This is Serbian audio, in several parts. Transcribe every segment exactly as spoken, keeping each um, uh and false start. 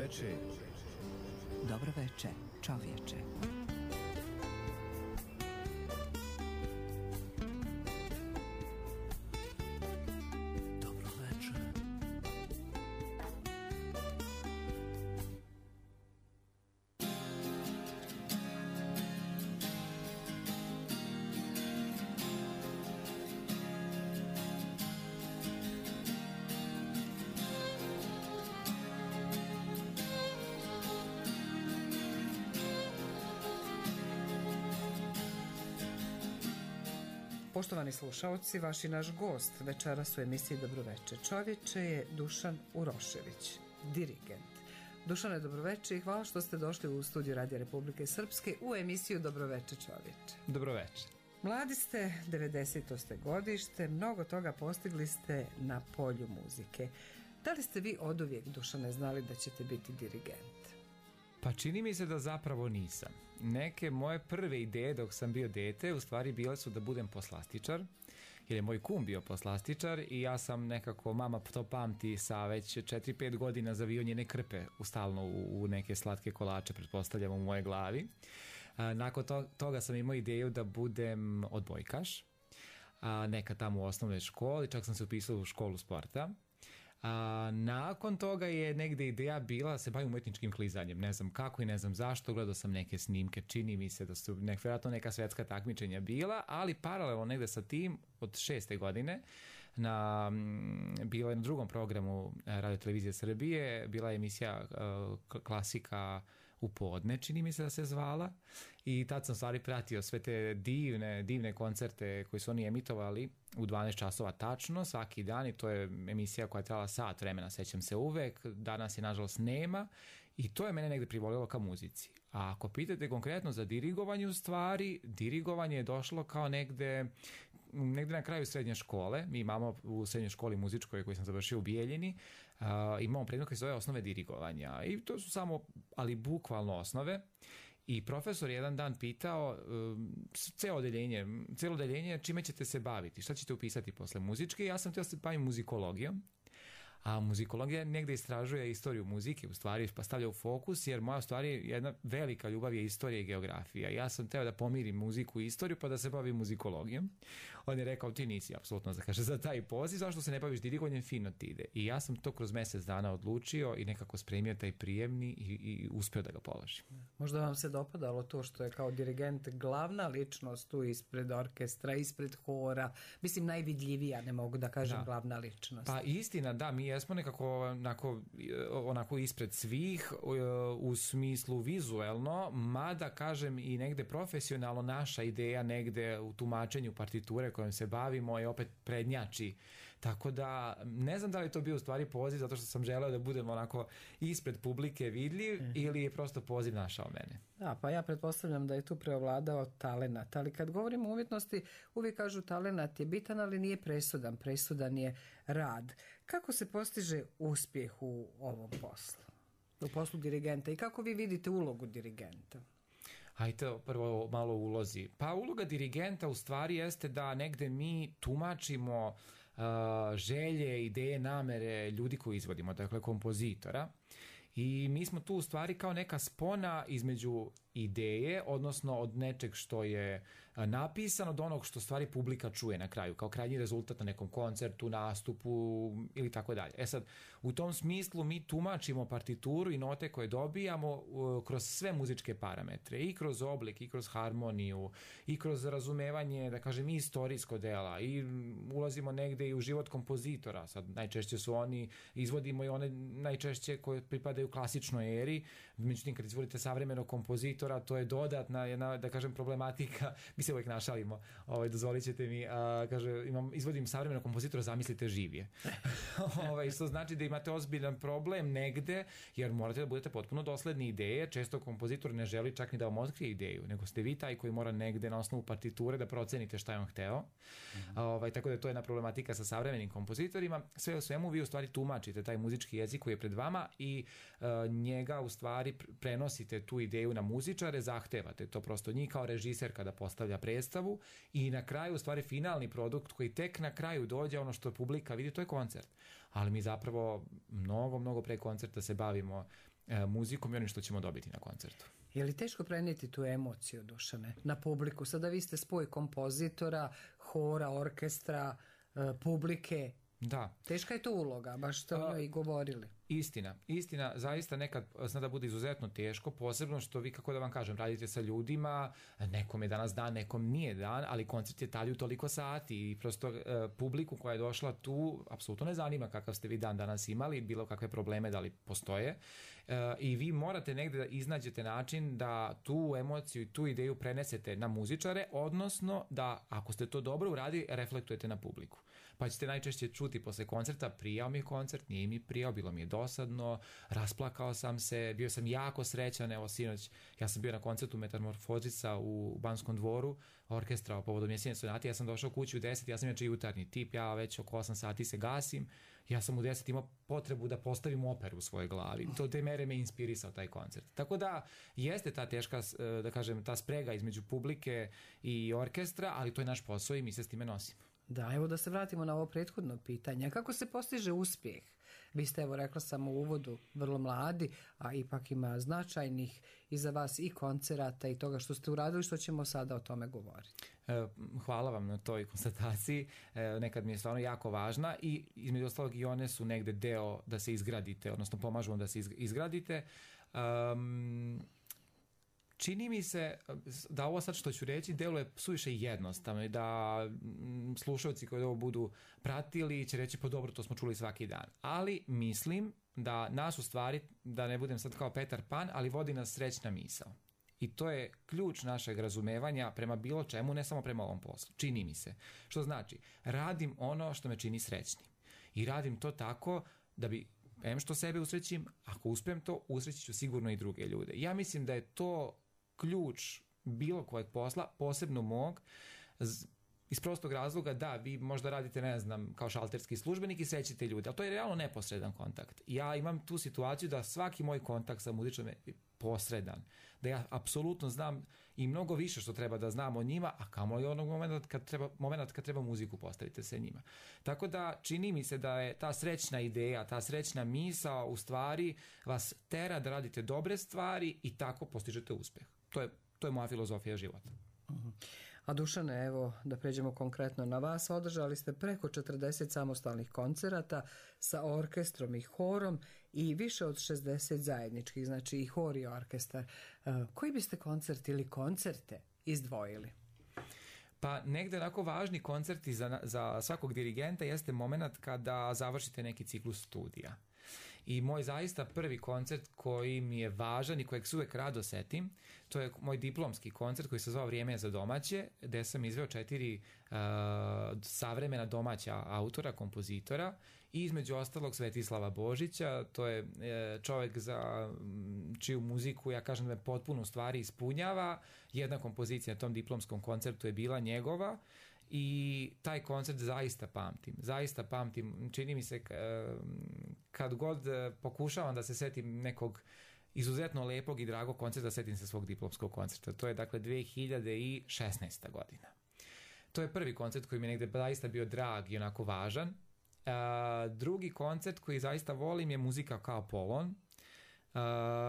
veče. Dobro veče, čovječe. Poštovani slušaoci, vaš i naš gost večeras u emisiji Dobroveče čovječe je Dušan Urošević, dirigent. Dušane, dobroveče i hvala što ste došli u studiju Radija Republike Srpske u emisiju Dobroveče čovječe. Dobroveče. Mladi ste, devedeseto ste godište, mnogo toga postigli ste na polju muzike. Da li ste vi oduvijek, Dušane, znali da ćete biti dirigent? Pa čini mi se da zapravo nisam. Neke moje prve ideje dok sam bio dete u stvari bile su da budem poslastičar, jer je moj kum bio poslastičar i ja sam nekako, mama to pamti, sa već četiri pet godina zavio njene krpe u stalno u, u neke slatke kolače, pretpostavljam, u moje glavi. A, nakon to, toga sam imao ideju da budem odbojkaš, a, neka tamo u osnovnoj školi, čak sam se upisao u školu sporta. A, nakon toga je negde ideja bila da se bavim umetničkim klizanjem, ne znam kako i ne znam zašto, gledao sam neke snimke, čini mi se da su nek, vjerojatno neka svetska takmičenja bila, ali paralelno negde sa tim od šeste godine na, bilo je na drugom programu Radio Televizije Srbije, bila je emisija uh, Klasika u podne, čini mi se da se zvala, i tad sam stvari pratio sve te divne, divne koncerte koji su oni emitovali u dvanaest časova tačno, svaki dan, i to je emisija koja je trajala sat vremena, sećam se uvek, danas je nažalost nema, i to je mene negde privolilo ka muzici. A ako pitate konkretno za dirigovanje u stvari, dirigovanje je došlo kao negde, negde na kraju srednje škole. Mi imamo u srednjoj školi muzičkoj koju sam završio u Bijeljini, uh, imamo predmet koji se zove osnove dirigovanja. I to su samo, ali bukvalno osnove. I profesor jedan dan pitao um, celo odeljenje, celo odeljenje čime ćete se baviti, šta ćete upisati posle muzičke. Ja sam htio da se bavim muzikologijom. A muzikologija negde istražuje istoriju muzike, u stvari pa stavlja u fokus, jer moja u stvari jedna velika ljubav je istorija i geografija. Ja sam teo da pomirim muziku i istoriju pa da se bavim muzikologijom. On je rekao, ti nisi apsolutno za, kaže, za taj poziv, zašto se ne baviš dirigovanjem, fino ti ide. I ja sam to kroz mesec dana odlučio i nekako spremio taj prijemni i, i uspeo da ga položim. Možda vam se dopadalo to što je kao dirigent glavna ličnost tu ispred orkestra, ispred hora, mislim najvidljivija, ne mogu da kažem, da. Glavna ličnost. Pa istina, da, mi jesmo nekako onako, onako ispred svih u smislu vizuelno, mada kažem i negde profesionalno naša ideja negde u tumačenju partiture kojom se bavimo je opet prednjači. Tako da ne znam da li to bio u stvari poziv zato što sam želeo da budem onako ispred publike vidljiv mm. ili je prosto poziv našao mene. Da, pa ja pretpostavljam da je tu preovladao talenat, ali kad govorimo o umjetnosti uvijek kažu talenat je bitan, ali nije presudan, presudan je rad. Kako se postiže uspjeh u ovom poslu, u poslu dirigenta, i kako vi vidite ulogu dirigenta? Hajde prvo malo o ulozi. Pa uloga dirigenta u stvari jeste da negde mi tumačimo uh, želje, ideje, namere ljudi koji izvodimo, dakle kompozitora, i mi smo tu u stvari kao neka spona između ideje, odnosno od nečeg što je napisano do onog što stvari publika čuje na kraju, kao krajnji rezultat na nekom koncertu, nastupu ili tako dalje. E sad, u tom smislu mi tumačimo partituru i note koje dobijamo kroz sve muzičke parametre, i kroz oblik, i kroz harmoniju, i kroz razumevanje, da kažem, i istorijsko dela, i ulazimo negde i u život kompozitora. Sad, najčešće su oni, izvodimo i one najčešće koje pripadaju klasičnoj eri, međutim kad izvodite savremenog kompozitora, to je dodatna jedna, da kažem, problematika. Mi se uvijek našalimo, ovaj, dozvolit ćete mi, a, kaže, imam, izvodim savremenog kompozitora, zamislite živije. ovaj, što znači da imate ozbiljan problem negde, jer morate da budete potpuno dosledni ideje. Često kompozitor ne želi čak ni da vam otkrije ideju, nego ste vi taj koji mora negde na osnovu partiture da procenite šta je on hteo. Mm-hmm. Ovaj, tako da to je jedna problematika sa savremenim kompozitorima. Sve o svemu vi u stvari tumačite taj muzički jezik koji je pred vama i uh, njega u stvari prenosite tu ideju na muzičare, zahtevate to prosto njih kao režiser kada postavlja predstavu, i na kraju u stvari finalni produkt koji tek na kraju dođe, ono što publika vidi, to je koncert. Ali mi zapravo mnogo, mnogo pre koncerta se bavimo e, muzikom i onim što ćemo dobiti na koncertu. Je li teško prenijeti tu emociju, Dušane, na publiku? Sada vi ste spoj kompozitora, hora, orkestra, e, publike. Da. Teška je to uloga, baš ste o njoj i govorili. Istina, istina, zaista nekad zna da bude izuzetno teško, posebno što vi, kako da vam kažem, radite sa ljudima, nekom je danas dan, nekom nije dan, ali koncert je talju toliko sati i prosto e, publiku koja je došla tu apsolutno ne zanima kakav ste vi dan danas imali, bilo kakve probleme da li postoje e, i vi morate negde da iznađete način da tu emociju i tu ideju prenesete na muzičare, odnosno da ako ste to dobro uradili, reflektujete na publiku. Pa ćete najčešće čuti posle koncerta, prijao mi je koncert, nije mi prijao, bilo mi je dosadno, rasplakao sam se, bio sam jako srećan, evo sinoć, ja sam bio na koncertu Metamorfozisa u Banskom dvoru, orkestra povodom Jesene sonate, ja sam došao kući u deset, ja sam inače jutarnji tip, ja već oko osam sati se gasim, ja sam u deset imao potrebu da postavim operu u svojoj glavi, to te mere me inspirisao taj koncert. Tako da jeste ta teška, da kažem, ta sprega između publike i orkestra, ali to je naš posao i mi se s time nosimo. Da, evo da se vratimo na ovo prethodno pitanje. Kako se postiže uspjeh? Vi ste, evo rekla sam u uvodu, vrlo mladi, a ipak ima značajnih iza vas i koncerata i toga što ste uradili, što ćemo sada o tome govoriti. Hvala vam na toj konstataciji. Nekad mi je stvarno jako važna i između ostalog i one su negde deo da se izgradite, odnosno pomažu vam da se izgradite. Um, Čini mi se da ovo sad što ću reći deluje suviše jednostavno i da slušalci koji ovo budu pratili će reći pa dobro, to smo čuli svaki dan. Ali mislim da nas u stvari, da ne budem sad kao Petar Pan, ali vodi nas srećna misao. I to je ključ našeg razumevanja prema bilo čemu, ne samo prema ovom poslu. Čini mi se. Što znači, radim ono što me čini srećnim. I radim to tako da bi, em što sebe usrećim, ako uspem to, usrećit ću sigurno i druge ljude. Ja mislim da je to ključ bilo kojeg posla, posebno mog, iz prostog razloga da vi možda radite, ne znam, kao šalterski službenik i srećite ljude, ali to je realno neposredan kontakt. Ja imam tu situaciju da svaki moj kontakt sa muzičarom je posredan, da ja apsolutno znam i mnogo više što treba da znam o njima, a kamoli onog momenta kad treba, moment kad treba muziku postaviti sa njima. Tako da čini mi se da je ta srećna ideja, ta srećna misao u stvari vas tera da radite dobre stvari i tako postižete uspeh. To je, to je moja filozofija života. Uh-huh. A Dušane, evo da pređemo konkretno na vas, održali ste preko četrdeset samostalnih koncerata sa orkestrom i horom i više od šezdeset zajedničkih, znači i hor i orkestar. Uh, koji biste koncert ili koncerte izdvojili? Pa negde onako važni koncerti za, za svakog dirigenta jeste moment kada završite neki ciklus studija. I moj zaista prvi koncert koji mi je važan i kojeg se uvek rado setim, to je moj diplomski koncert koji se zvao Vrijeme za domaće, gde sam izveo četiri uh, savremena domaća autora, kompozitora i između ostalog Svetislava Božića, to je uh, čovjek za čiju muziku ja kažem da me potpuno u stvari ispunjava. Jedna kompozicija na tom diplomskom koncertu je bila njegova. I taj koncert zaista pamtim, zaista pamtim, čini mi se kad god pokušavam da se setim nekog izuzetno lepog i dragog koncerta, setim se svog diplomskog koncerta, to je dakle dve hiljade šesnaesta godina. To je prvi koncert koji mi je negde zaista bio drag i onako važan. A, drugi koncert koji zaista volim je Muzika kao Polon. Uh,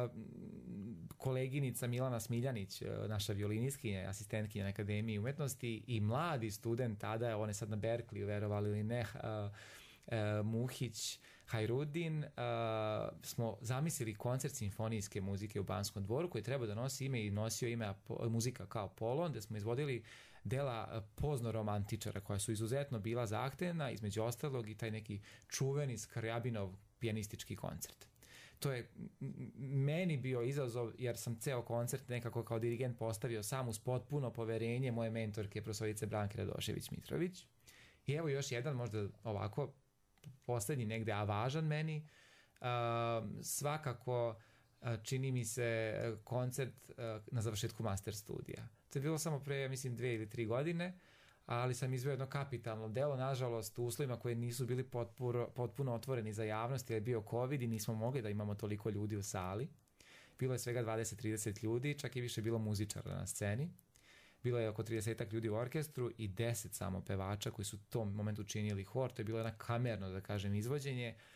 koleginica Milana Smiljanić, naša violinistkinja, asistentkinja na Akademiji umetnosti i mladi student tada, on je sad na Berkleyu, verovali ili ne, uh, uh, Muhić Hajrudin, uh, smo zamislili koncert simfonijske muzike u Banskom dvoru koji treba da nosi ime i nosio ime Muzika kao Polon, gde smo izvodili dela pozno-romantičara koja su izuzetno bila zahtevna, između ostalog i taj neki čuveni Skrjabinov pijanistički koncert. To je meni bio izazov jer sam ceo koncert nekako kao dirigent postavio sam uz potpuno poverenje moje mentorke profesorice Branke Radošević-Mitrović. I evo još jedan možda ovako poslednji negde, a važan meni. Uh, svakako uh, čini mi se koncert uh, na završetku master studija. To je bilo samo pre, mislim, dve ili tri godine, ali sam izveo jedno kapitalno delo, nažalost u uslovima koje nisu bili potpuno, potpuno otvoreni za javnost, jer je bio COVID i nismo mogli da imamo toliko ljudi u sali. Bilo je svega dvadeset do trideset ljudi, čak i više bilo muzičara na sceni. Bilo je oko trideset ljudi u orkestru i deset samo pevača koji su u tom momentu činili hor. To je bilo jedno kamerno, da kažem, izvođenje,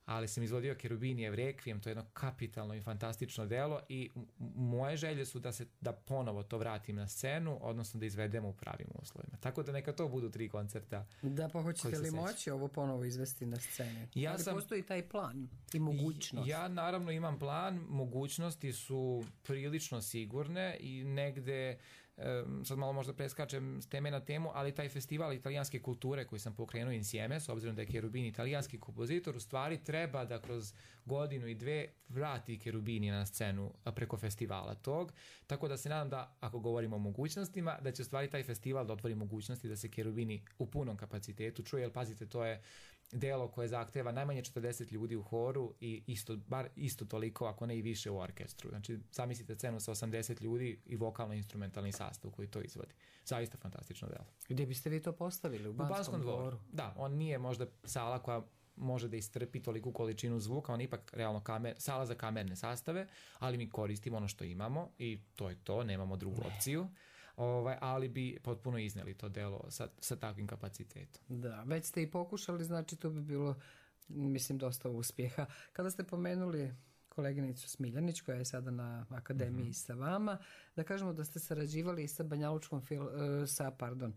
ali sam izvodio Cherubinijev Requiem, to je jedno kapitalno i fantastično delo i moje želje su da se da ponovo to vratim na scenu, odnosno da izvedemo u pravim uslovima. Tako da neka to budu tri koncerta. Da, pa hoćete li moći ovo ponovo izvesti na sceni? Ja ali sam, postoji taj plan i mogućnost? Ja naravno imam plan, mogućnosti su prilično sigurne i negde sad malo možda preskačem s teme na temu, ali taj festival italijanske kulture koji sam pokrenuo Insieme, s obzirom da je Cherubini italijanski kompozitor, u stvari treba da kroz godinu i dve vrati Cherubini na scenu preko festivala tog, tako da se nadam da, ako govorimo o mogućnostima, da će u stvari taj festival da otvori mogućnosti da se Cherubini u punom kapacitetu čuje, jer pazite, to je delo koje zahteva najmanje četrdeset ljudi u horu i isto, bar isto toliko, ako ne i više u orkestru. Znači, zamislite scenu sa osamdeset ljudi i vokalno-instrumentalni sastav koji to izvodi. Zaista fantastično delo. Gdje biste vi to postavili? U Banskom, u Banskom dvoru? dvoru? Da, on nije možda sala koja može da istrpi toliku količinu zvuka, on je ipak realno kamer, sala za kamerne sastave, ali mi koristimo ono što imamo i to je to, nemamo drugu opciju. Ovaj, ali bi potpuno izneli to delo sa, sa takvim kapacitetom. Da, već ste i pokušali, znači to bi bilo, mislim, dosta uspjeha. Kada ste pomenuli koleginicu Smiljanić, koja je sada na akademiji mm-hmm. sa vama, da kažemo da ste sarađivali sa Banjalučkom fil, sa, pardon,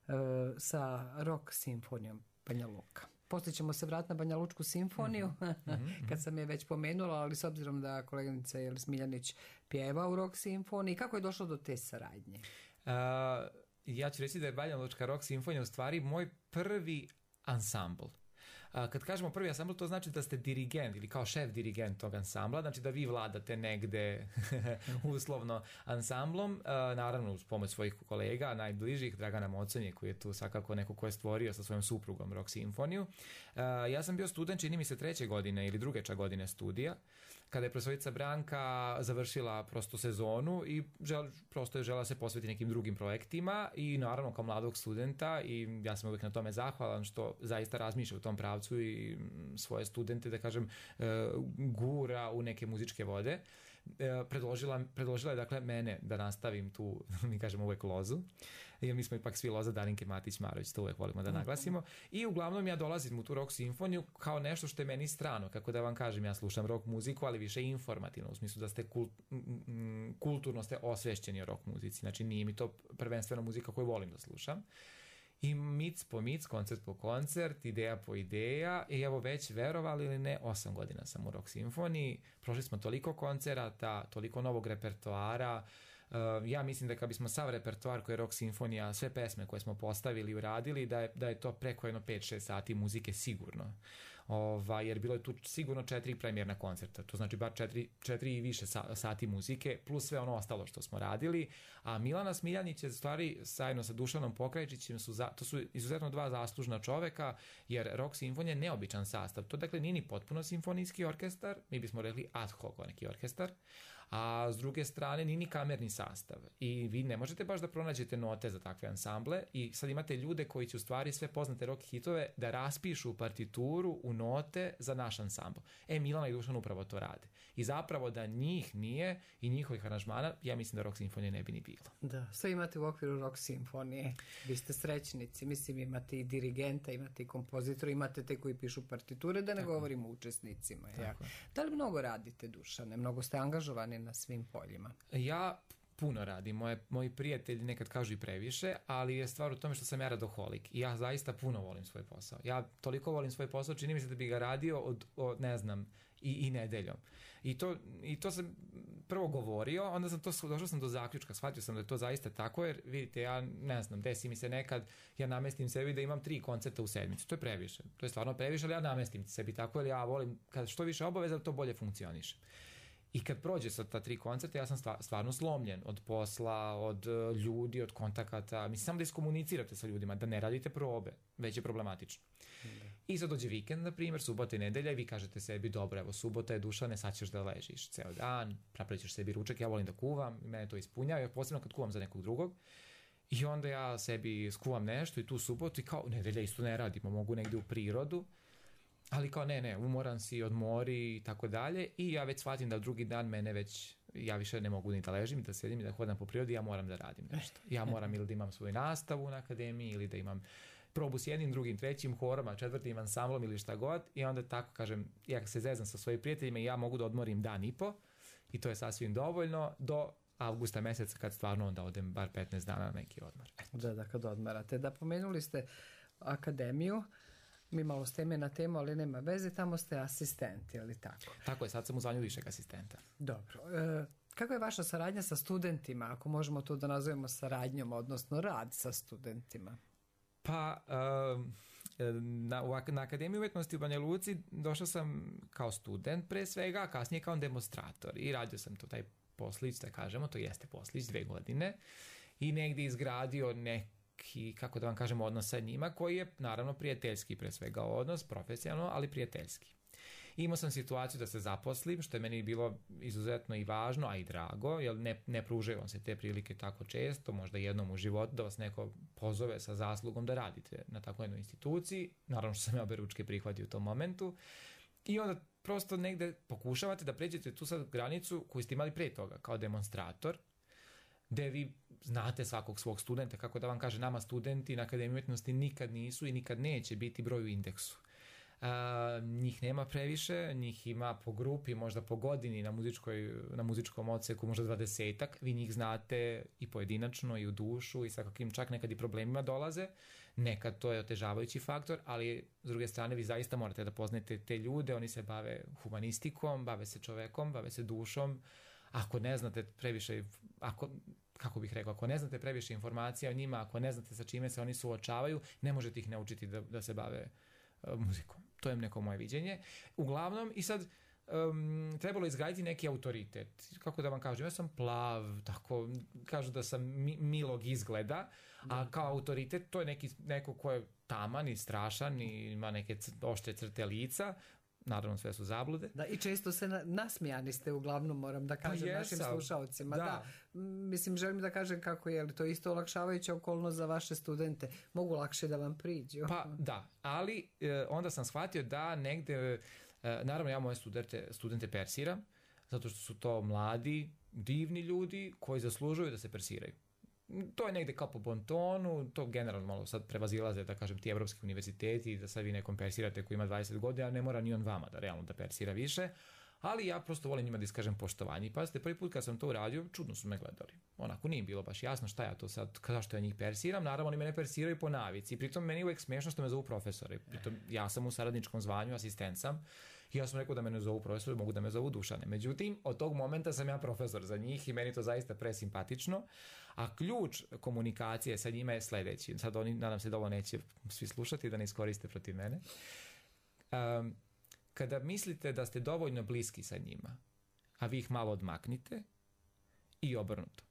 sa rock simfonijom Banja Luka. Poslije ćemo se vratiti na Banja Lučku simfoniju, mm-hmm. kad sam je već pomenula, ali s obzirom da koleginica Smiljanić pjeva u rock simfoniji, kako je došlo do te saradnje? Uh, ja ću reći da je Banja Lučka rock simfonija u stvari moj prvi ansambl. Uh, kad kažemo prvi ansambl, to znači da ste dirigent ili kao šef dirigent tog ansambla, znači da vi vladate negde uslovno ansamblom, uh, naravno uz pomoć svojih kolega, najbližih, Dragana Moconje, koji je tu svakako neko ko je stvorio sa svojom suprugom rock simfoniju. Uh, ja sam bio student, čini mi se treće godine ili druge čak godine studija, kada je profesorica Branka završila prosto sezonu i žel, prosto je žela se posvetiti nekim drugim projektima i naravno kao mladog studenta, i ja sam uvijek na tome zahvalan što zaista razmišlja u tom pravcu i svoje studente, da kažem, gura u neke muzičke vode. Predložila, predložila je dakle mene da nastavim tu, mi kažemo uvijek lozu, jer mi smo ipak svi loza Darinke Matić-Marović, to uvijek volimo da naglasimo, i uglavnom ja dolazim u tu rock simfoniju kao nešto što je meni strano, kako da vam kažem, ja slušam rock muziku, ali više informativno, u smislu da ste kult, kulturno ste osvešćeni o rock muzici, znači nije mi to prvenstveno muzika koju volim da slušam. I mic po mic, koncert po koncert, ideja po ideja, i evo već, verovali ili ne, osam godina sam u rock simfoniji, prošli smo toliko koncerata, toliko novog repertoara. Uh, ja mislim da kad bismo sav repertoar koji je rock simfonija, sve pesme koje smo postavili i uradili, da je, da je to preko jedno pet šest sati muzike sigurno. Ova, jer bilo je tu sigurno četiri premijerna koncerta, to znači bar četiri, četiri i više sa, sati muzike, plus sve ono ostalo što smo radili, a Milana Smiljanić je stvari zajedno sa Dušanom Pokrajčićem, su za, to su izuzetno dva zaslužna čoveka, jer rock simfonija je neobičan sastav, to dakle nije ni potpuno simfonijski orkestar, mi bismo rekli ad hoc neki orkestar, a s druge strane nije ni kamerni sastav i vi ne možete baš da pronađete note za takve ansamble, i sad imate ljude koji će u stvari sve poznate rock hitove da raspišu partituru u note za naš ansambl. E, Milana i Dušan upravo to rade. I zapravo da njih nije i njihovih aranžmana, ja mislim da rock simfonije ne bi ni bilo. Da, sve imate u okviru rock simfonije. Vi ste srećnici, mislim imate i dirigenta, imate i kompozitora, imate te koji pišu partiture, da ne Tako. govorimo o učesnicima. Ja. Da li mnogo radite, Dušane? Mnogo ste angažovani na svim poljima? Ja puno radim. Moje, moji prijatelji nekad kažu i previše, ali je stvar u tome što sam ja radoholik i ja zaista puno volim svoj posao. Ja toliko volim svoj posao, čini mi se da bi ga radio od, od ne znam, i, i nedeljom. I to, I to sam prvo govorio, onda sam to, došao sam do zaključka, shvatio sam da je to zaista tako, jer vidite, ja ne znam, desi mi se nekad, ja namestim sebi da imam tri koncerta u sedmici, to je previše, to je stvarno previše, ali ja namestim sebi tako, jer ja volim, kad što više obaveza, to bolje funkcioniše. I kad prođe sa ta tri koncerta, ja sam stvarno slomljen od posla, od ljudi, od kontakata. Mislim, samo da iskomunicirate sa ljudima, da ne radite probe, već je problematično. Da. I sad dođe vikend, na primjer, subota i nedelja, i vi kažete sebi, dobro, evo, subota je, Dušane, sad ćeš da ležiš ceo dan, napravit ćeš sebi ručak, ja volim da kuvam, mene to ispunjava, posebno kad kuvam za nekog drugog. I onda ja sebi skuvam nešto i tu subotu i kao, nedelja isto ne radimo, mogu negdje u prirodu. Ali kao ne, ne, umoran si, odmori i tako dalje, i ja već shvatim da drugi dan mene već, ja više ne mogu ni da ležim i da sedim i da hodam po prirodi, ja moram da radim nešto. Ja moram ili da imam svoju nastavu na akademiji, ili da imam probu s jednim, drugim, trećim horama, četvrtim ansamblom ili šta god i onda tako kažem, ja se zezam sa svojim prijateljima i ja mogu da odmorim dan i po i to je sasvim dovoljno do avgusta meseca kad stvarno onda odem bar petnaest dana na neki odmor. Eto. Da, da, kad odmarate. Da, pomenuli ste akademiju, mi malo s teme na temu, ali nema veze, tamo ste asistenti, ali tako? Tako je, sad sam u zvanju višeg asistenta. Dobro. E, kako je vaša saradnja sa studentima, ako možemo to da nazovemo saradnjom, odnosno rad sa studentima? Pa, na, na Akademiji umjetnosti u Banja Luci došao sam kao student pre svega, a kasnije kao demonstrator i radio sam to taj poslić, da kažemo, to jeste poslić, dve godine i negdje izgradio neki, kako da vam kažem, odnos sa njima koji je naravno prijateljski pre svega odnos, profesionalno, ali prijateljski. Imao sam situaciju da se zaposlim, što je meni bilo izuzetno i važno, a i drago, jer ne, ne pružaju vam se te prilike tako često, možda jednom u životu da vas neko pozove sa zaslugom da radite na takvoj jednoj instituciji, naravno što sam ja oberučke prihvatio u tom momentu, i onda prosto negde pokušavate da pređete tu sad granicu koju ste imali pre toga, kao demonstrator, gde vi znate svakog svog studenta, kako da vam kaže, nama studenti na Akademiji umjetnosti nikad nisu i nikad neće biti broj u indeksu. Uh, njih nema previše, njih ima po grupi, možda po godini na, muzičkoj, na muzičkom odseku, možda dvadesetak, vi njih znate i pojedinačno i u dušu i sa kakvim čak nekad i problemima dolaze, nekad to je otežavajući faktor, ali s druge strane vi zaista morate da poznate te ljude, oni se bave humanistikom, bave se čovekom, bave se dušom, ako ne znate previše, ako, kako bih rekao, ako ne znate previše informacija o njima, ako ne znate sa čime se oni suočavaju, ne možete ih naučiti da, da se bave uh, muzikom. To je neko moje viđenje. Uglavnom, i sad um, trebalo izgraditi neki autoritet. Kako da vam kažem, ja sam plav, tako, kažu da sam mi, milog izgleda, a kao autoritet to je neki, neko ko je taman i strašan i ima neke oštre crte lica. Naravno, sve su zablude. Da, i često se na, nasmijani ste, uglavnom moram da kažem pa našim slušalcima. Da. da. Mislim, želim da kažem kako je, ali to je isto olakšavajuća okolnost za vaše studente. Mogu lakše da vam priđu. Pa da, ali e, onda sam shvatio da negde, e, naravno ja moje studente, studente persiram, zato što su to mladi, divni ljudi koji zaslužuju da se persiraju. To je negde kao po bontonu, to generalno malo sad prevazilaze, da kažem, ti evropski univerziteti, da sad vi nekom persirate koji ima dvadeset godina, ne mora ni on vama da realno da persira više, ali ja prosto volim njima da iskažem poštovanje. I pazite, prvi put kad sam to uradio, čudno su me gledali. Onako, nije bilo baš jasno šta ja to sad, zašto ja njih persiram, naravno oni mene persiraju po navici, pritom meni uvek smiješno što me zovu profesori, pritom ja sam u saradničkom zvanju, asistent sam, i ja sam rekao da me ne zovu profesori, mogu da me zovu Dušane. Međutim, od tog momenta sam ja profesor za njih i meni to zaista presimpatično, a ključ komunikacije sa njima je sledeći. Sad oni, nadam se da ovo neće svi slušati, da ne iskoriste protiv mene. Um, kada mislite da ste dovoljno bliski sa njima, a vi ih malo odmaknite, i obrnuto.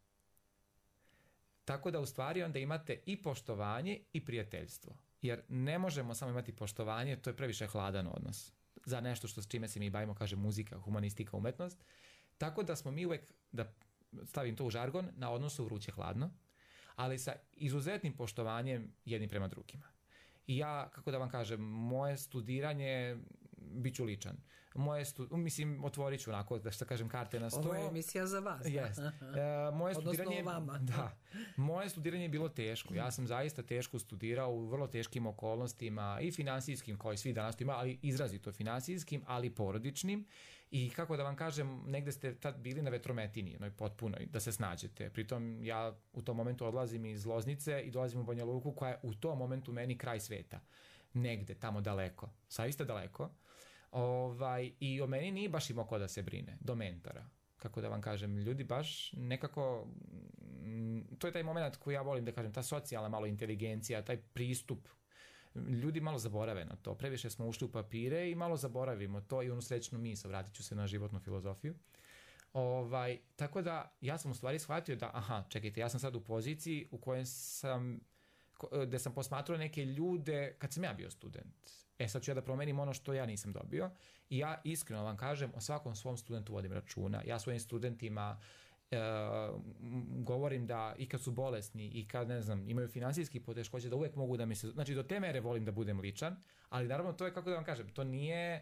Tako da u stvari onda imate i poštovanje i prijateljstvo. Jer ne možemo samo imati poštovanje, to je previše hladan odnos za nešto što s čime se mi bavimo, kaže muzika, humanistika, umetnost. Tako da smo mi uvek, da stavim to u žargon, na odnosu vruće-hladno, ali sa izuzetnim poštovanjem jednim prema drugima. I ja, kako da vam kažem, moje studiranje, bit ću ličan. Moje stu, mislim, otvorit ću onako, da što kažem, karte na sto. Ovo je emisija za vas. Yes. E, moje odnosno studiranje, vama. Da, moje studiranje je bilo teško. Ja sam zaista teško studirao u vrlo teškim okolnostima i finansijskim, koji svi danas to ima, ali izrazito finansijskim, ali porodičnim. I kako da vam kažem, negde ste tad bili na vetrometini, jednoj potpunoj, da se snađete. Pritom ja u tom momentu odlazim iz Loznice i dolazim u Banja Luku, koja je u tom momentu meni kraj sveta. Negde, tamo daleko. Zaista daleko. Ovaj, i o meni nije baš imao ko da se brine, do mentora. Kako da vam kažem, ljudi baš nekako, to je taj moment koji ja volim da kažem, ta socijalna malo inteligencija, taj pristup, ljudi malo zaborave na to, previše smo ušli u papire i malo zaboravimo to i onu srećnu misao, vratit ću se na životnu filozofiju. Ovaj, tako da ja sam u stvari shvatio da, aha, čekajte, ja sam sad u poziciji u kojoj sam, gde sam posmatrao neke ljude kad sam ja bio student. E sad ću ja da promenim ono što ja nisam dobio i ja iskreno vam kažem, o svakom svom studentu vodim računa. Ja svojim studentima e, govorim da i kad su bolesni i kad, ne znam, imaju finansijski poteškoće, da uvek mogu da mi se, znači do te mere volim da budem ličan, ali naravno to je, kako da vam kažem, to nije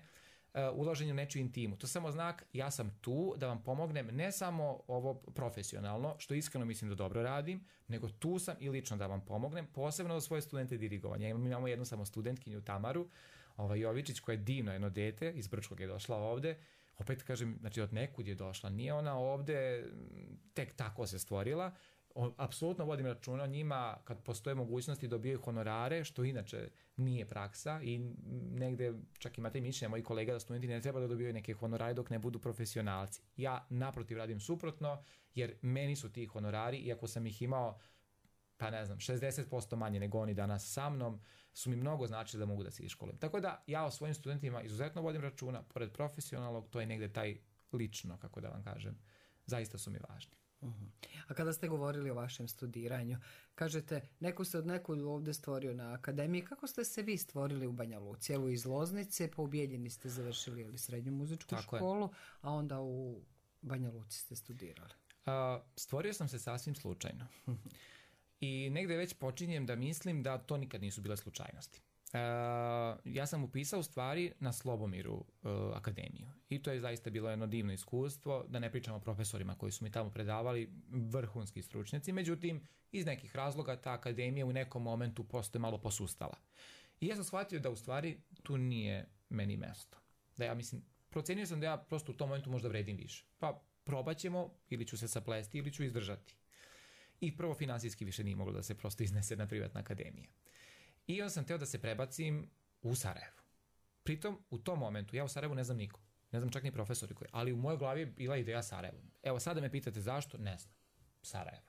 uh, ulaženje u nečiju intimu. To je samo znak, ja sam tu da vam pomognem, ne samo ovo profesionalno, što iskreno mislim da dobro radim, nego tu sam i lično da vam pomognem, posebno za svoje studente dirigovanja. Imamo jednu samo studentkinju Tamaru, ovaj Jovičić, koja je divno jedno dete, iz Brčkog je došla ovde. Opet kažem, znači od nekud je došla, nije ona ovde tek tako se stvorila. Apsolutno vodim računa o njima kad postoje mogućnosti dobijaju honorare, što inače nije praksa i negde čak imate mišljenja moji kolega da studenti ne treba da dobijaju neke honorare dok ne budu profesionalci. Ja naprotiv radim suprotno, jer meni su ti honorari, iako sam ih imao pa ne znam, šezdeset posto manje nego oni danas sa mnom, su mi mnogo značili da mogu da se iškolujem. Tako da ja o svojim studentima izuzetno vodim računa, pored profesionalnog, to je negde taj lično, kako da vam kažem, zaista su mi važni. Uh-huh. A kada ste govorili o vašem studiranju, kažete, neko se od nekud ovde stvorio na akademiji, kako ste se vi stvorili u Banja Luci? Evo iz Loznice, pa u Bijeljini ste završili ili srednju muzičku Tako školu, je. A onda u Banja Luci ste studirali. A, stvorio sam se sasvim slučajno. I negde već počinjem da mislim da to nikad nisu bile slučajnosti. Uh, ja sam upisao u stvari na Slobomiru uh, akademiju i to je zaista bilo jedno divno iskustvo, da ne pričamo o profesorima koji su mi tamo predavali, vrhunski stručnjaci, međutim iz nekih razloga ta akademija u nekom momentu postoje malo posustala. I ja sam shvatio da u stvari tu nije meni mesto. Da ja mislim, procenio sam da ja prosto u tom momentu možda vredim više. Pa probat ćemo, ili ću se saplesti ili ću izdržati. I prvo finansijski više nije moglo da se prosto iznese na privatna akademija. I onda sam teo da se prebacim u Sarajevo. Pritom, u tom momentu, ja u Sarajevu ne znam niko. Ne znam čak ni profesori koji. Ali u mojoj glavi je bila ideja Sarajevo. Evo, sada me pitate zašto? Ne znam. Sarajevo.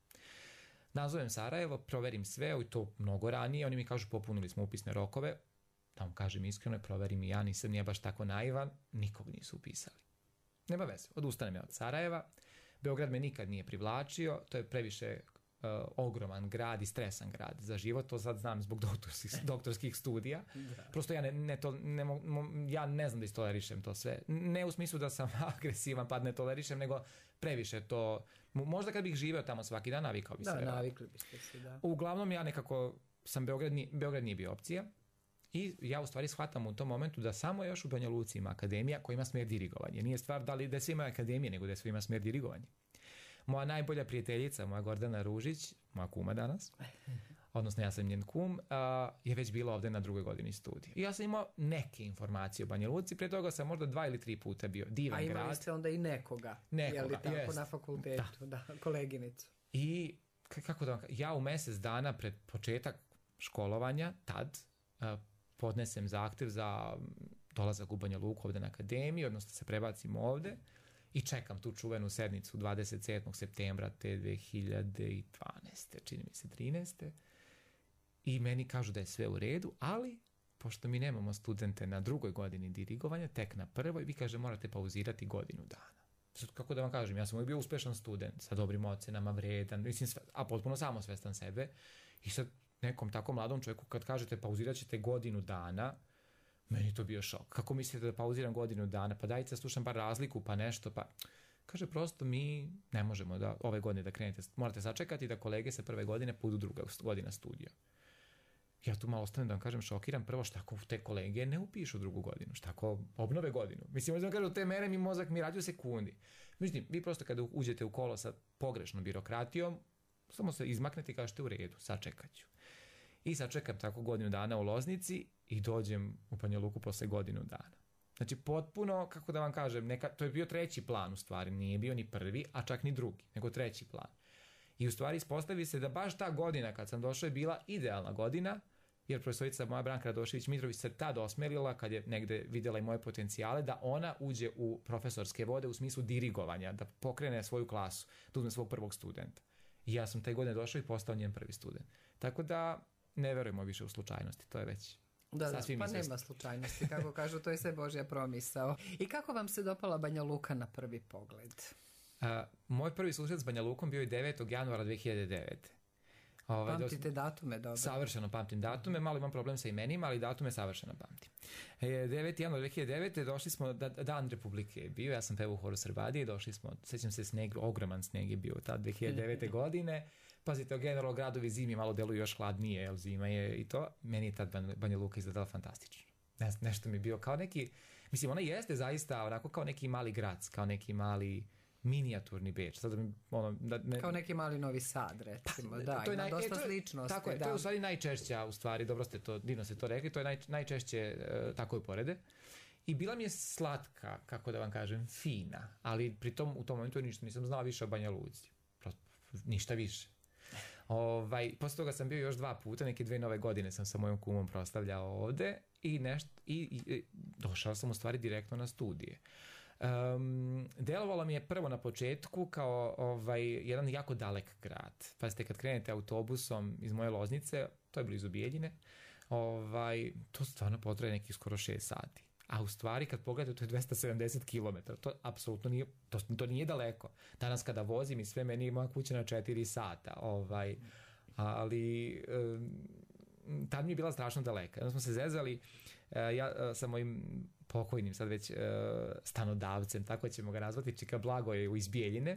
Nazovem Sarajevo, proverim sve, i to mnogo ranije. Oni mi kažu, popunili smo upisne rokove. Da vam kažem iskreno, proverim i ja, nisam nije baš tako naivan. Nikog nisu upisali. Nema veze, odustanem ja od Sarajeva. Beograd me nikad nije privlačio. To je previše Uh, ogroman grad i stresan grad za život, to sad znam zbog doktorskih, doktorskih studija. Da. Prosto ja ne, ne, to, ne, ja ne znam da istolerišem to sve. Ne u smislu da sam agresivan pa ne tolerišem, nego previše to. Možda kad bih živeo tamo svaki dan, navikao bi se. Da, navikli biste se, da. Uglavnom ja nekako sam, Beograd nije, Beograd nije bio opcija i ja u stvari shvatam u tom momentu da samo još u Banja Luci ima akademija koja ima smjer dirigovanje. Nije stvar da li da sve ima akademije, nego da sve ima smjer dirigovanje. Moja najbolja prijateljica, moja Gordana Ružić, moja kuma danas, odnosno ja sam njen kum, uh, je već bila ovde na drugoj godini studija. I ja sam imao neke informacije o Banja Luci, pre toga sam možda dva ili tri puta bio. Divan grad. A imali grad. Ste onda i nekoga, nekoga je li tako, jest. Na fakultetu, da. Da, koleginicu. I kako da vam kažem, ja u mesec dana pred početak školovanja, tad, uh, podnesem zahtev za dolazak u Banja Luku ovde na akademiji, odnosno se prebacim ovde. I čekam tu čuvenu sednicu dvadeset sedmog septembra te dve hiljade dvanaeste. čini mi se trinaeste. I meni kažu da je sve u redu, ali pošto mi nemamo studente na drugoj godini dirigovanja, tek na prvoj, vi kaže morate pauzirati godinu dana. Sad, kako da vam kažem, ja sam uvijek bio uspešan student, sa dobrim ocenama, vredan, mislim, a potpuno samosvestan sebe. I sad nekom tako mladom čovjeku kad kažete pauzirat ćete godinu dana, meni to bio šok. Kako mislite da pauziram godinu dana? Pa dajte slušam bar razliku, pa nešto, pa... Kaže, prosto mi ne možemo da ove godine da krenete. Morate sačekati da kolege sa prve godine budu druga godina studija. Ja tu malo ostanem da vam kažem šokiram. Prvo, šta ako te kolege ne upišu drugu godinu? Šta ako obnove godinu? Mislim, možda kažem, te mere mi mozak mi radi u sekundi. Međutim, vi prosto kada uđete u kolo sa pogrešnom birokratijom, samo se izmaknete i kažete u redu, sačekat ću. I sad čekam tako godinu dana u Loznici i dođem u Banja Luku posle godinu dana. Znači potpuno, kako da vam kažem, neka, to je bio treći plan u stvari, nije bio ni prvi, a čak ni drugi, nego treći plan. I u stvari ispostavi se da baš ta godina kad sam došao je bila idealna godina, jer profesorica moja Branka Radošević-Mitrović se tad osmelila kad je negde vidjela i moje potencijale, da ona uđe u profesorske vode u smislu dirigovanja, da pokrene svoju klasu, da uzme svog prvog studenta. I ja sam te godine došao i postao njen prvi student. Tako da ne verujemo više u slučajnosti, to je već da, sasvim da, pa izvesno. Nema slučajnosti, kako kažu, to je sve Božja promisao. I kako vam se dopala Banja Luka na prvi pogled? Uh, moj prvi susret s Banja Lukom bio je devetog januara dve hiljade devete. Ovaj, Pamtite dos... datume, dobro. Savršeno pamtim datume, malo imam problem sa imenima, ali datume savršeno pamtim. deveti januar dve hiljade devete. došli smo, da, Dan Republike je bio, ja sam pevao u horu Srbadije, došli smo, sećam se sneg, ogroman sneg je bio tad dve hiljade devete. godine. Pazite, generalno gradovi zimi malo deluju još hladnije, jer zima je i to. Meni je tad Banja Luka izgledala fantastično. ne, nešto mi je bio kao neki, mislim, ona jeste zaista onako kao neki mali grad, kao neki mali minijaturni Beč. Sad mi, ono, da, ne, kao neki mali Novi Sad, recimo. Pa, da, to je ima naj, dosta e, to je, sličnosti. Tako je, da. to je u stvari najčešća, u stvari, dobro ste to, divno ste to rekli, to je naj, najčešće uh, tako je porede. I bila mi je slatka, kako da vam kažem, fina, ali pri tom u tom momentu ništa nisam znala više o Banja Luci. Prosto, ništa više. Ovaj, posle toga sam bio još dva puta, neke dve nove godine sam sa mojom kumom proslavljao ovde i, nešto, i, i došao sam u stvari direktno na studije. Um, delovalo mi je prvo na početku kao ovaj, jedan jako dalek grad. Pazite, kad krenete autobusom iz moje Loznice, to je blizu Bijeljine, ovaj, to stvarno potraje nekih skoro šest sati. A u stvari kad pogledate to je dvesta sedamdeset kilometara, to apsolutno nije, to, to nije daleko. Danas kada vozim i sve, meni je moja kuća na četiri sata, ovaj, ali um, tad mi je bila strašno daleka. Onda smo se zezali, uh, ja uh, sa mojim pokojnim sad već uh, stanodavcem, tako ćemo ga nazvati, Čika Blagoje u iz Bijeljine,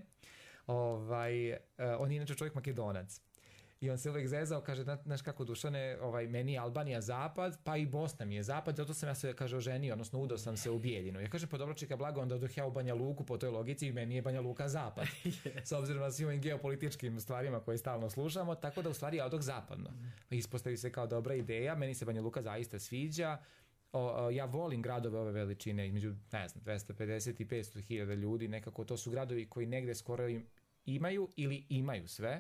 ovaj, uh, on je inače čovjek Makedonac. I on se uvijek zezao, kaže, znaš kako Dušane, ovaj, meni je Albanija zapad, pa i Bosna mi je zapad, zato sam ja se, kaže, oženio, odnosno udao sam se u Bijeljinu. Ja kažem, pa dobro, Čika Blago, onda odoh ja u Banja Luku po toj logici i meni je Banja Luka zapad. Yes. S obzirom na svim ovim geopolitičkim stvarima koje stalno slušamo, tako da u stvari ja odoh zapadno. Mm. Ispostavi se kao dobra ideja, meni se Banja Luka zaista sviđa. O, o, ja volim gradove ove veličine, između, ne znam, dvesta pedeset i petsto hiljada ljudi, nekako to su gradovi koji negde skoro im imaju ili imaju sve,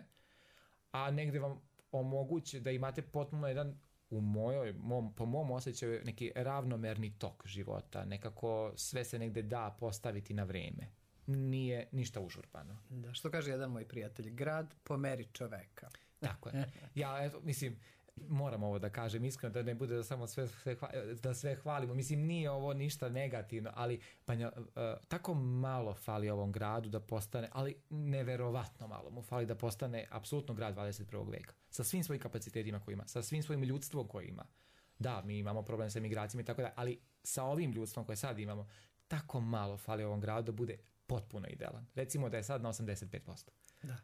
a negde vam omoguće da imate potpuno jedan, u mojoj, mom, po mom osjećaju, neki ravnomerni tok života. Nekako sve se negde da postaviti na vreme. Nije ništa užurbano. Da, što kaže jedan moj prijatelj, grad po meri čoveka. Tako je. Ja, eto, mislim, moram ovo da kažem iskreno, da ne bude da samo sve, sve, da sve hvalimo. Mislim, nije ovo ništa negativno, ali Banja, uh, tako malo fali ovom gradu da postane, ali neverovatno malo mu fali da postane apsolutno grad dvadeset prvog veka. Sa svim svojim kapacitetima koji ima, sa svim svojim ljudstvom koji ima. Da, mi imamo problem sa migracijama i tako da, ali sa ovim ljudstvom koje sad imamo, tako malo fali ovom gradu da bude potpuno idealan. Recimo da je sad na osamdeset pet posto. Da.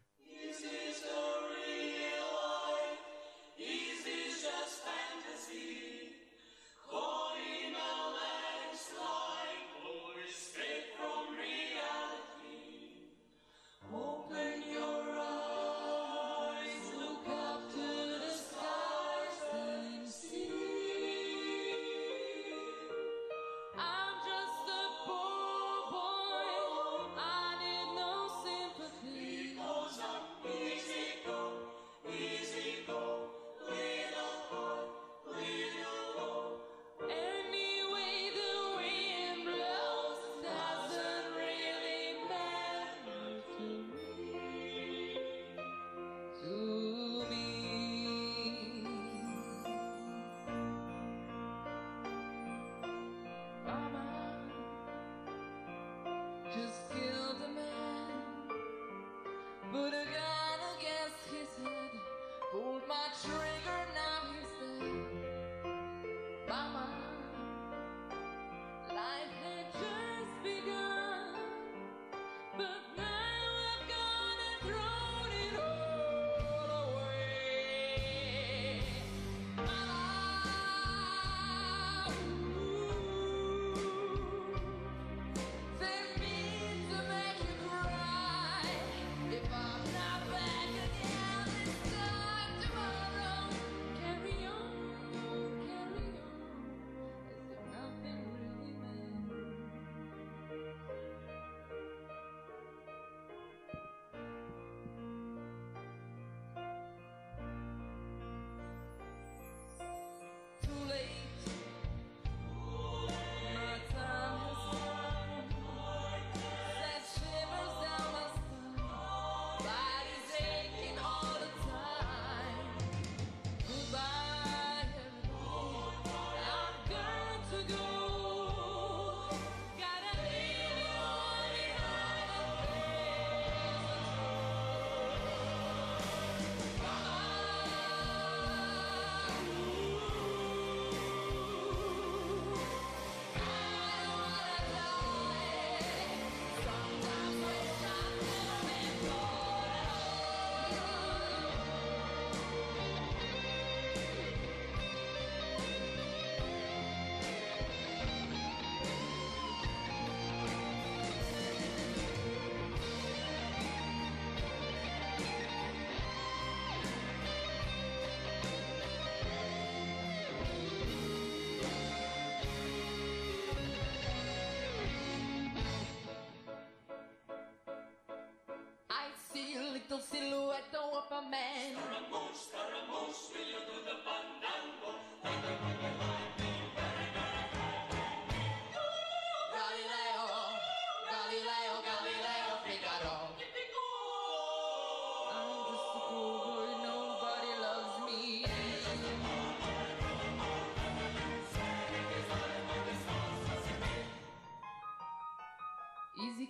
Goes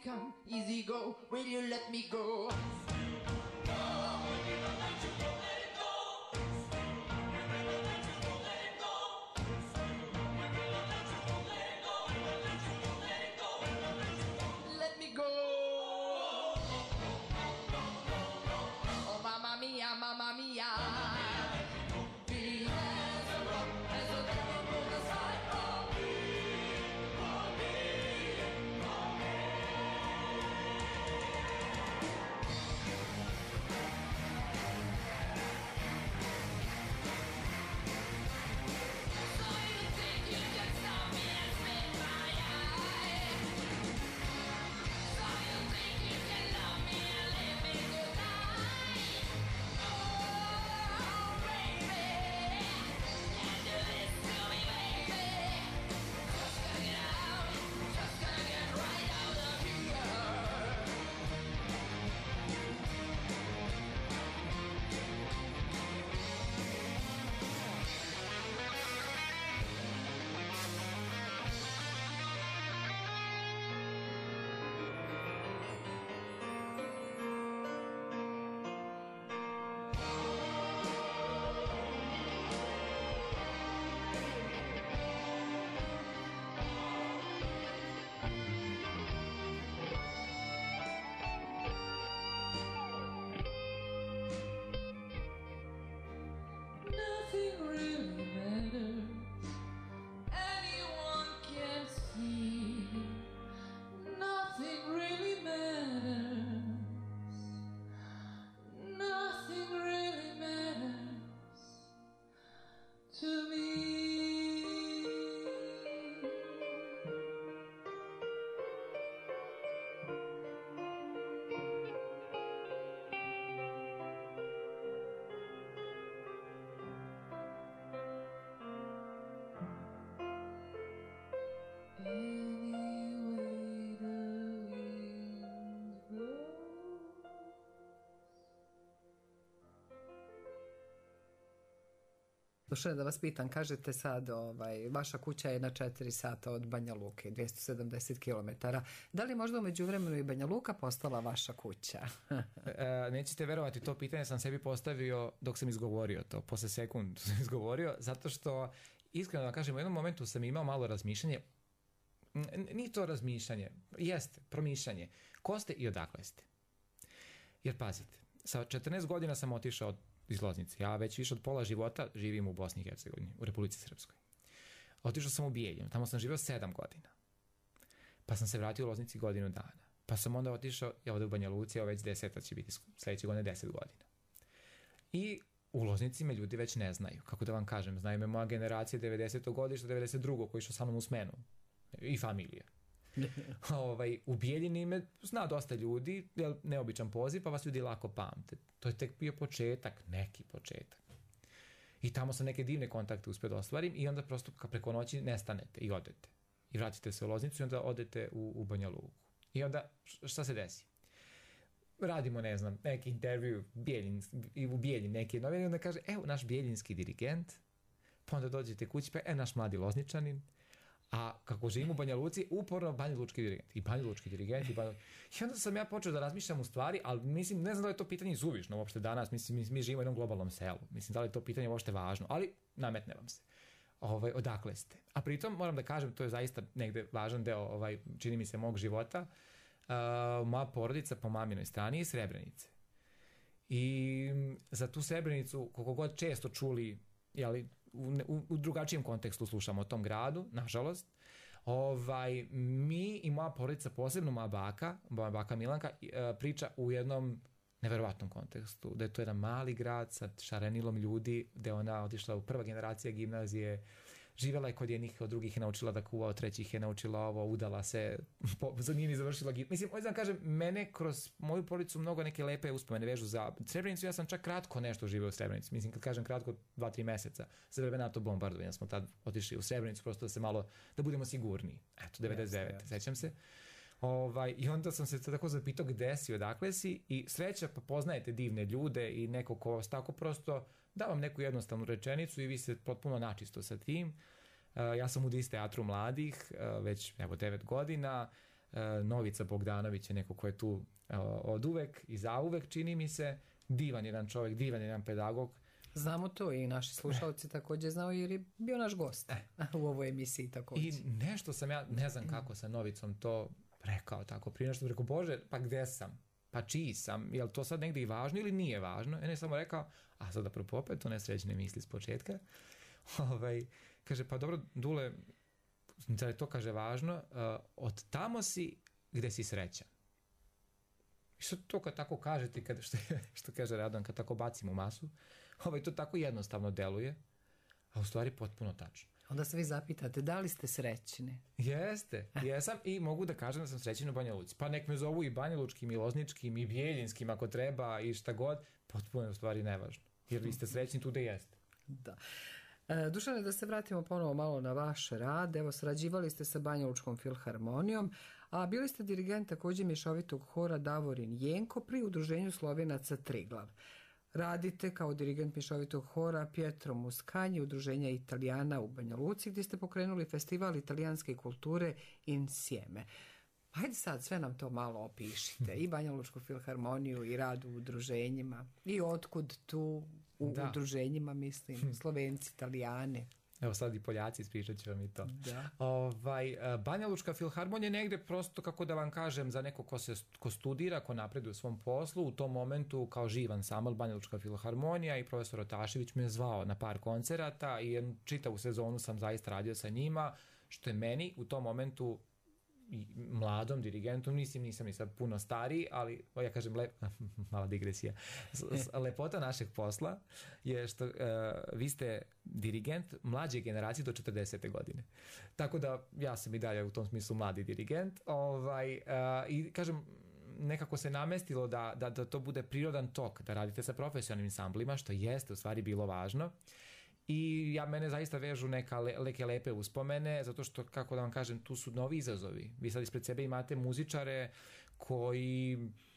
come, easy go, will you let me go? Let me go. Oh, mamma mia, mamma mia. Be as a rock as a devil put aside for me, for me, for me. So you think you can stop me and spit my eye? So you think you can love me and leave me to die? Oh, baby, can't do this to me, baby. Just gonna get out, just gonna get right out of here. Nothing really matters. Anyone can see. Nothing really matters. Nothing really matters to me. Anyway the wind blows. Dušan, da vas pitam, kažete sad, ovaj, vaša kuća je na četiri sata od Banja Luke, dvjesto sedamdeset kilometara. Da li možda u međuvremenu i Banja Luka postala vaša kuća? E, nećete verovati, to pitanje sam sebi postavio dok sam izgovorio to, posle sekund sam izgovorio, zato što, iskreno da vam kažem, u jednom momentu sam imao malo razmišljanje, N- nije to razmišljanje, jeste, promišljanje, ko ste i odakle ste. Jer pazite, sa četrnaest godina sam otišao od iz Loznice, ja već više od pola života živim u Bosni i Hercegovini, u Republici Srpskoj. Otišao sam u Bijeljinu, tamo sam živio sedam godina. Pa sam se vratio u Loznici godinu dana. Pa sam onda otišao, ja ovdje u Banja Luci, evo već deseta će biti sljedeće godine deset godina. I u Loznici me ljudi već ne znaju, kako da vam kažem, znaju me moja generacija devedesetog godišta, devedeset drugog koji išao sa mnom u smenu. I familija. ovaj, u Bijeljini me zna dosta ljudi, je neobičan poziv, pa vas ljudi lako pamte. To je tek bio početak, neki početak. I tamo sam neke divne kontakte uspio da ostvarim i onda prosto preko noći nestanete i odete. I vratite se u Loznicu i onda odete u, u Banja Luku. I onda šta se desi? Radimo, ne znam, neki intervju Bijeljin, u Bijeljin neki novinar i onda kaže, evo naš bijeljinski dirigent, pa onda dođete kući, pa evo naš mladi Lozničanin, a kako živim u Banja Luci, uporno Banja Lučki dirigent. I Banja Lučki dirigent. I, Banja... I onda sam ja počeo da razmišljam u stvari, ali mislim, ne znam da li je to pitanje suvišno uopšte danas. Mislim, mi, mi živimo u jednom globalnom selu. Mislim, da li je to pitanje uopšte važno. Ali nametne vam se. Ovaj, odakle ste? A pritom, moram da kažem, to je zaista negde važan deo, ovaj, čini mi se, mog života. Uh, moja porodica po maminoj strani je iz Srebrenice. I za tu Srebrenicu, koliko god često čuli, jeli, U, u, u drugačijem kontekstu slušamo o tom gradu, nažalost. Ovaj, mi i moja porodica, posebno moja baka, moja baka Milanka, priča u jednom neverovatnom kontekstu, da je to jedan mali grad sa šarenilom ljudi, gde ona otišla u prva generacija gimnazije, živjela je kod jednih, od drugih je naučila da kuva, od trećih je naučila ovo, udala se, po, za njih završila gimnaziju. Mislim, ovdje da kažem, mene kroz moju porodicu mnogo neke lepe uspomene vežu za Srebrenicu, ja sam čak kratko nešto živio u Srebrenici. Mislim, kad kažem kratko, dva, tri meseca, za vreme NATO bombardovanja smo tad otišli u Srebrenicu, prosto da se malo, da budemo sigurniji. Eto, devedeset devete, sećam se. Ovaj, I onda sam se tako zapitao gde si, odakle si i sreća, pa poznajete divne ljude i neko ko vas tako prosto da vam neku jednostavnu rečenicu i vi se potpuno načisto sa tim. Uh, ja sam u Dis teatru mladih uh, već evo devet godina. Novica Bogdanović je neko ko je tu od uvek i zauvek, čini mi se, divan jedan čovjek, divan jedan pedagog. Znamo to i naši slušalci također znao jer je bio naš gost u ovoj emisiji također. I nešto sam ja, ne znam kako sam Novicom to rekao tako prije nešto, rekao, Bože, pa gde sam? Pa čiji sam? Je li to sad negdje i važno ili nije važno? Ja ne samo rekao, a sad apropo opet to nesrećne misli s početka. Ovaj, kaže, pa dobro, Dule, da je to, kaže, važno, uh, od tamo si gde si srećan. I što to kad tako kažete, kad, što, što kaže Radovan, kad tako bacimo masu, ovaj, to tako jednostavno deluje, a u stvari potpuno tačno. Onda se vi zapitate, da li ste srećni? Jeste, jesam i mogu da kažem da sam srećan u Banja Luci. Pa nek me zovu i banjalučkim, i lozničkim, i bijeljinskim ako treba i šta god, potpuno je u stvari nevažno. Jer vi ste srećni tu da jeste. Da. E, Dušane, da se vratimo ponovo malo na vaš rad. Evo, sarađivali ste sa Banjalučkom filharmonijom, a bili ste dirigent također mješovitog hora Davorin Jenko pri udruženju Slovenaca Triglav. Radite kao dirigent mješovitog hora Pietro Muscagni, udruženja Italijana u Banja Luci, gdje ste pokrenuli festival italijanske kulture Insieme. Hajde sad, sve nam to malo opišite. I Banjalučku filharmoniju, i rad u udruženjima, i otkud tu u da. udruženjima, mislim, Slovenci, Italijani. Evo sad i Poljaci, ispričat ću vam i to. Da. Ovaj, Banjalučka filharmonija je negdje prosto, kako da vam kažem, za neko ko, se, ko studira, ko napreduje u svom poslu, u tom momentu kao živ ansambl Banjalučka filharmonija i profesor Otašević me je zvao na par koncerata i jednu čitavu sezonu sam zaista radio sa njima, što je meni u tom momentu mladom dirigentom, nisam, nisam ni sad puno stariji, ali ja kažem, lep, mala digresija, lepota našeg posla je što uh, vi ste dirigent mlađe generacije do četrdesete godine. Tako da ja sam i dalje u tom smislu mladi dirigent. Ovaj, uh, I kažem, nekako se namestilo da, da, da to bude prirodan tok, da radite sa profesionalnim ansamblima, što jeste u stvari bilo važno. I ja, mene zaista vežu neka le, neke lepe uspomene, zato što, kako da vam kažem, tu su novi izazovi. Vi sad ispred sebe imate muzičare koji,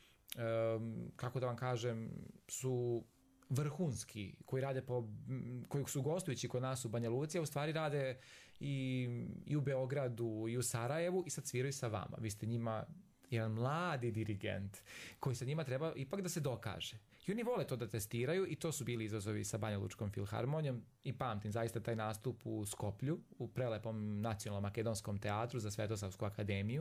um, kako da vam kažem, su vrhunski, koji rade po, koji su gostujući kod nas u Banja Luci, a u stvari rade i, i u Beogradu, i u Sarajevu i sad sviraju sa vama. Vi ste njima jedan mladi dirigent koji sa njima treba ipak da se dokaže. I oni vole to da testiraju i to su bili izazovi sa Banjalučkom filharmonijom i pamtim zaista taj nastup u Skoplju, u prelepom nacionalnom makedonskom teatru za Svetosavsku akademiju.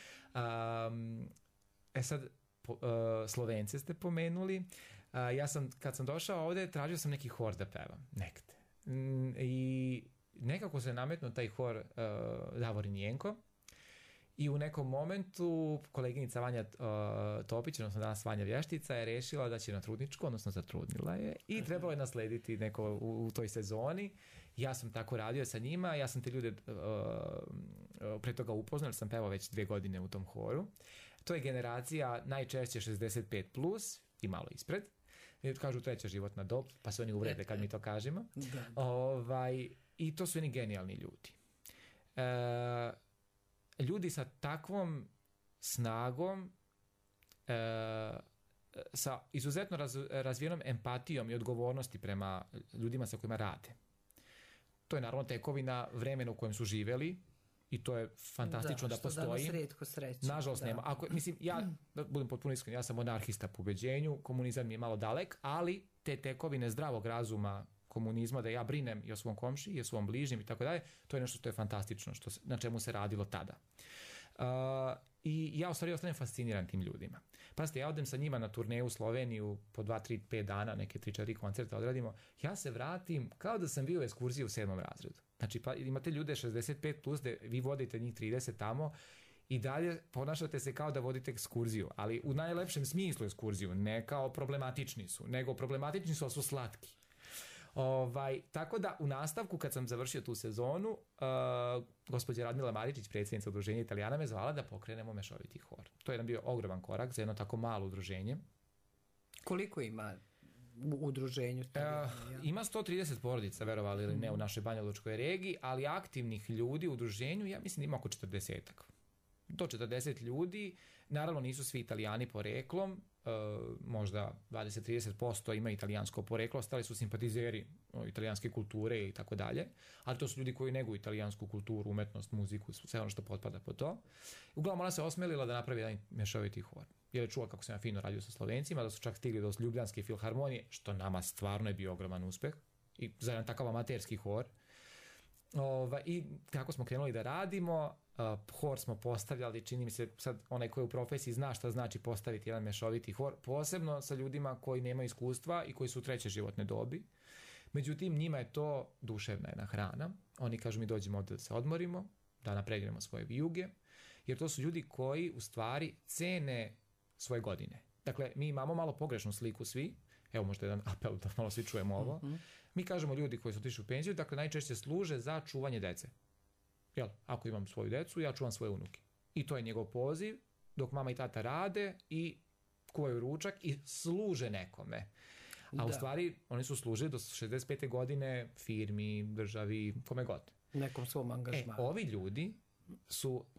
Um, e sad, po, uh, Slovence ste pomenuli. Uh, ja sam, kad sam došao ovde, tražio sam neki hor da pevam, negde. Mm, I nekako se nametnuo taj hor uh, Davorin Jenko. I u nekom momentu koleginica Vanja uh, Topić, odnosno danas Vanja Vještica, je rešila da će na trudničku, odnosno zatrudnila je i trebalo je naslediti neko u, u toj sezoni. Ja sam tako radio sa njima, ja sam te ljude uh, pre toga upoznao, jer sam pevao već dvije godine u tom horu. To je generacija najčešće šezdeset pet plus i malo ispred. Kažu treća životna dob, pa se oni uvrede kad mi to kažemo. Da. Ovaj, I to su oni genijalni ljudi. Uh, ljudi sa takvom snagom, e, sa izuzetno raz, razvijenom empatijom i odgovornosti prema ljudima sa kojima rade. To je naravno tekovina vremena u kojem su živeli i to je fantastično da, da postoji. Da, što danas rijetko sreće. Nažalost da. nema. Ako, mislim, ja, da budem potpuno iskren, ja sam monarhista po ubeđenju, komunizam mi je malo dalek, ali te tekovine zdravog razuma komunizma, da ja brinem i o svom komši i o svom bližnjem i tako dalje, to je nešto što je fantastično, što se, na čemu se radilo tada. Uh, I ja u stvari ostanem fasciniran tim ljudima. Pazite, ja odem sa njima na turneju u Sloveniju po dva, tri, pet dana, neke tri, četiri koncerta odradimo, ja se vratim kao da sam bio u ekskurziji u sedmom razredu. Znači, pa imate ljude šezdeset pet plus, da vi vodite njih trideset tamo i dalje ponašate se kao da vodite ekskurziju, ali u najlepšem smislu ekskurziju, ne kao problematični su, nego problematični su, ali su slatki. Ovaj, tako da u nastavku kad sam završio tu sezonu, uh, gospođa Radmila Maričić, predsjednica udruženja Italijana, me zvala da pokrenemo mešoviti hor. To je jedan bio ogroman korak za jedno tako malo udruženje. Koliko ima u udruženju? Uh, ima sto trideset porodica, verovali ili ne, u našoj banjalučkoj regiji, ali aktivnih ljudi u udruženju, ja mislim, ima oko četrdesetak. do četrdeset ljudi, naravno nisu svi Italijani poreklom, uh, možda dvadeset do trideset posto ima italijansko poreklo, ostali su simpatizeri o, italijanske kulture i tako dalje, ali to su ljudi koji neguju italijansku kulturu, umetnost, muziku, sve ono što potpada po to. Uglavnom ona se osmelila da napravi jedan mješoviti hor. Jer je čula kako sam ja fino radio sa Slovencima, da su čak stigli do Ljubljanske filharmonije, što nama stvarno je bio ogroman uspeh. I za jedan takav amaterski hor. Ova, I kako smo krenuli da radimo, uh, hor smo postavljali, čini mi se sad onaj koji je u profesiji zna šta znači postaviti jedan mešoviti hor, posebno sa ljudima koji nemaju iskustva i koji su u treće životne dobi. Međutim, njima je to duševna jedna hrana. Oni kažu mi dođemo ovdje da se odmorimo, da napregnemo svoje vijuge, jer to su ljudi koji u stvari cene svoje godine. Dakle, mi imamo malo pogrešnu sliku svi, evo možda jedan apel da malo svi čujemo ovo. Mm-hmm. Mi kažemo ljudi koji su otišli u penziju, dakle najčešće služe za čuvanje dece. Jel, ako imam svoju decu, ja čuvam svoje unuke. I to je njegov poziv, dok mama i tata rade i kuvaju ručak i služe nekome. A da. U stvari, oni su služili do šezdeset pete godine firmi, državi, kome god. Nekom svom angažmanu. E, ovi ljudi su uh,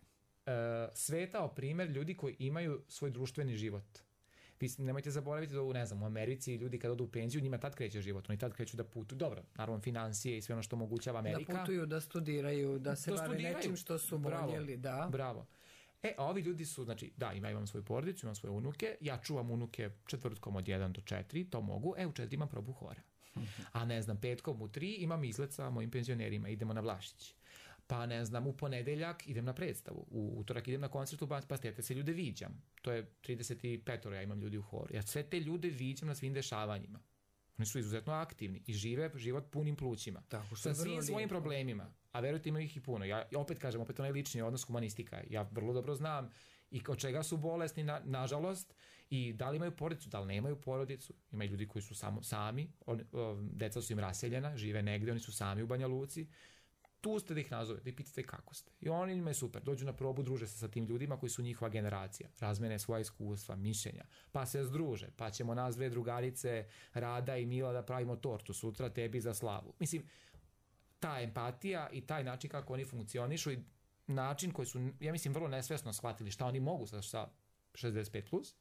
svetao primjer ljudi koji imaju svoj društveni život. Vi nemojte zaboraviti da u, ne znam, u Americi ljudi kad odu u penziju, njima tad kreće život, oni tad kreću da putuju, dobro, naravno financije i sve ono što omogućava Amerika. Da putuju, da studiraju, da se da bave studiraju. Nečim što su voljeli, da. Bravo. E, a ovi ljudi su, znači, da, ima, imam svoju porodicu, imam svoje unuke, ja čuvam unuke četvrtkom od jedan do četiri, to mogu, e, u četiri imam probu hora. A ne znam, petkom u tri imam izlet sa mojim penzionerima, idemo na Vlašić. Pa ne znam, u ponedeljak idem na predstavu, u utorak idem na koncert u Banjskoj, pa stete se ljude viđam. To je trideset pet ja imam ljudi u horu. Ja sve te ljude viđam na svim dešavanjima. Oni su izuzetno aktivni i žive život punim plućima. Tako, sa svim svojim lijepo. Problemima. A verujte, ima ih i puno. Ja opet kažem, opet onaj lični odnos humanistika. Ja vrlo dobro znam i od čega su bolesni, na, nažalost, i da li imaju porodicu, da li nemaju porodicu. Ima i ljudi koji su samo, sami, on, o, deca su im raseljena, žive negde, oni su sami u Banja Luci. Tu ste da ih nazove, da ih pitate kako ste. I oni imaju super, dođu na probu, druže se sa tim ljudima koji su njihova generacija, razmene svoja iskustva, mišljenja, pa se združe, pa ćemo nas dve drugarice, Rada i Mila, da pravimo tortu sutra tebi za slavu. Mislim, ta empatija i taj način kako oni funkcionišu i način koji su, ja mislim, vrlo nesvesno shvatili šta oni mogu sa, sa šezdeset pet plus,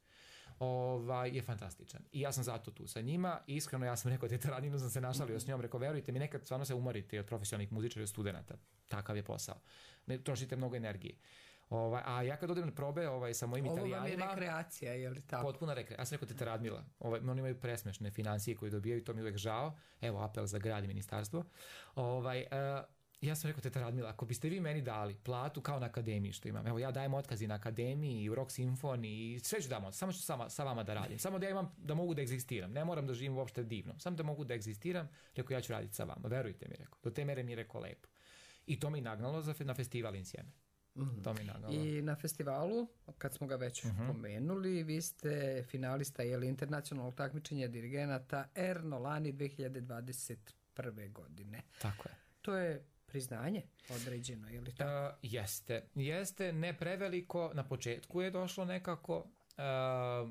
ovaj, je fantastičan. I ja sam zato tu sa njima. I iskreno, ja sam rekao, teta Radinu sam se našalio s njom, rekao, verujte mi, nekad stvarno se umorite od profesionalnih muzičara i od studenta. Takav je posao. Ne trošite mnogo energije. Ovaj, a ja kad odem na probe ovaj, sa mojim Ovo Italijanima... Ovo vam je rekreacija, je li tako? Potpuna rekreacija. Ja sam rekao, teta Radmila, ovaj, oni imaju presmešne financije koje dobijaju, to mi je uvek žao. Evo, apel za grad i ministarstvo. Ovaj, uh, ja sam rekao, teta Radmila, ako biste vi meni dali platu kao na akademiji što imam, evo ja dajem otkazi na akademiji i u rock simfoniji i sve ću damo, samo ću sama, sa vama da radim, samo da ja imam, da mogu da egzistiram, ne moram da živim uopšte divno, samo da mogu da egzistiram, rekao ja ću raditi sa vama, verujte mi, rekao, do te mere mi je rekao lepo. I to mi nagnalo za, na festival Insieme. Mm-hmm. To mi nagnalo. I na festivalu, kad smo ga već mm-hmm. pomenuli, vi ste finalista jeli, internacionalnog takmičenja dirigenata Erno Lani dve hiljade dvadeset prve godine. Tako je. To je priznanje određeno, je li tako? Uh, jeste. Jeste, ne preveliko, na početku je došlo nekako. Uh,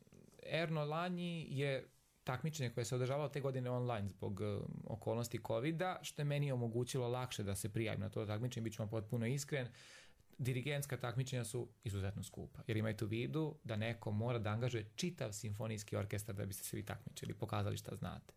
Erno Lani je takmičenje koje se održavalo te godine online zbog uh, okolnosti covida, što je meni omogućilo lakše da se prijavim na to takmičenje, bit ću vam potpuno iskren. Dirigentska takmičenja su izuzetno skupa, jer imajte u vidu da neko mora da angažuje čitav simfonijski orkestar da biste se vi takmičili, pokazali šta znate.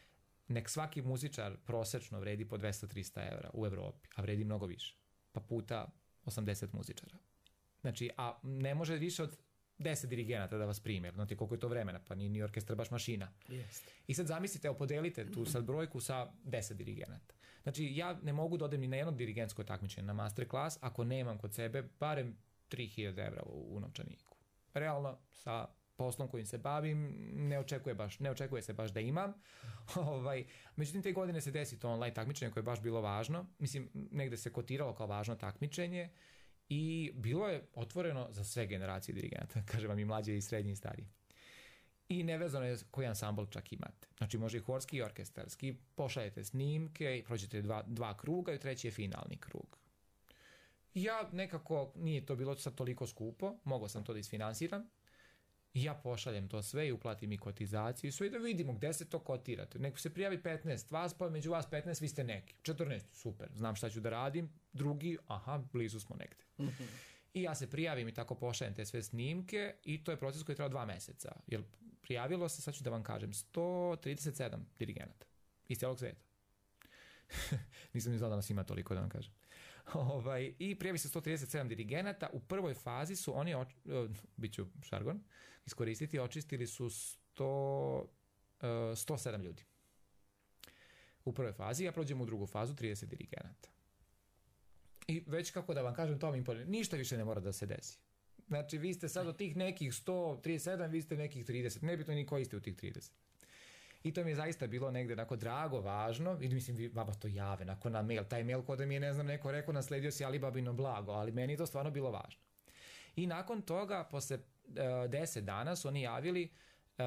Nek svaki muzičar prosečno vredi po dvesta do trista evra u Evropi, a vredi mnogo više. Pa puta osamdeset muzičara. Znači, a ne može više od deset dirigenata da vas prime. Znate koliko je to vremena, pa ni, ni orkestar baš mašina. Yes. I sad zamislite, evo podelite tu sad brojku sa deset dirigenata. Znači, ja ne mogu da odem ni na jedno dirigentsko takmičenje na masterclass ako nemam kod sebe barem tri hiljade evra u, u novčaniku. Realno, sa poslom kojim se bavim, ne očekuje, baš, ne očekuje se baš da imam. ovaj, međutim, te godine se desi to online takmičenje koje je baš bilo važno. Mislim, negde se kotiralo kao važno takmičenje i bilo je otvoreno za sve generacije dirigenata, kažem vam i mlađe i srednji i stariji. I nevezano je koji ansambl čak imate. Znači, može i horski i orkestarski, pošaljete snimke, prođete dva, dva kruga i treći je finalni krug. Ja nekako, nije to bilo sad toliko skupo, mogao sam to da isfinansiram. I ja pošaljem to sve i uplatim i kotizaciju i sve i da vidimo gde se to kotirate. Neko se prijavi petnaest vas, pa među vas petnaest vi ste neki. četrnaest, super, znam šta ću da radim. Drugi, aha, blizu smo negde. Mm-hmm. I ja se prijavim i tako pošaljem te sve snimke i to je proces koji je trajao dva meseca. Jer prijavilo se, sad ću da vam kažem, sto trideset sedam dirigenata iz cijelog sveta. Nisam ni znao da nas ima toliko, da vam kažem. Ovaj, I prijavi se sto trideset sedam dirigenata. U prvoj fazi su oni, oč, uh, bit ću šargon, iskoristiti, očistili su sto, uh, sto sedam ljudi. U prvoj fazi, ja prođem u drugu fazu, trideset dirigenata. I već kako da vam kažem, to mi imponuje. Ništa više ne mora da se desi. Znači, vi ste sad od tih nekih sto trideset sedam, vi ste nekih trideset. Nebitno ni koji ste u tih trideset. I to mi je zaista bilo negde onako drago, važno. I mislim, vi vama to jave, nakon na mail. Taj mail kod mi je, ne znam, neko rekao, nasledio si Alibabino blago, ali meni je to stvarno bilo važno. I nakon toga, posle uh, deset dana su oni javili uh,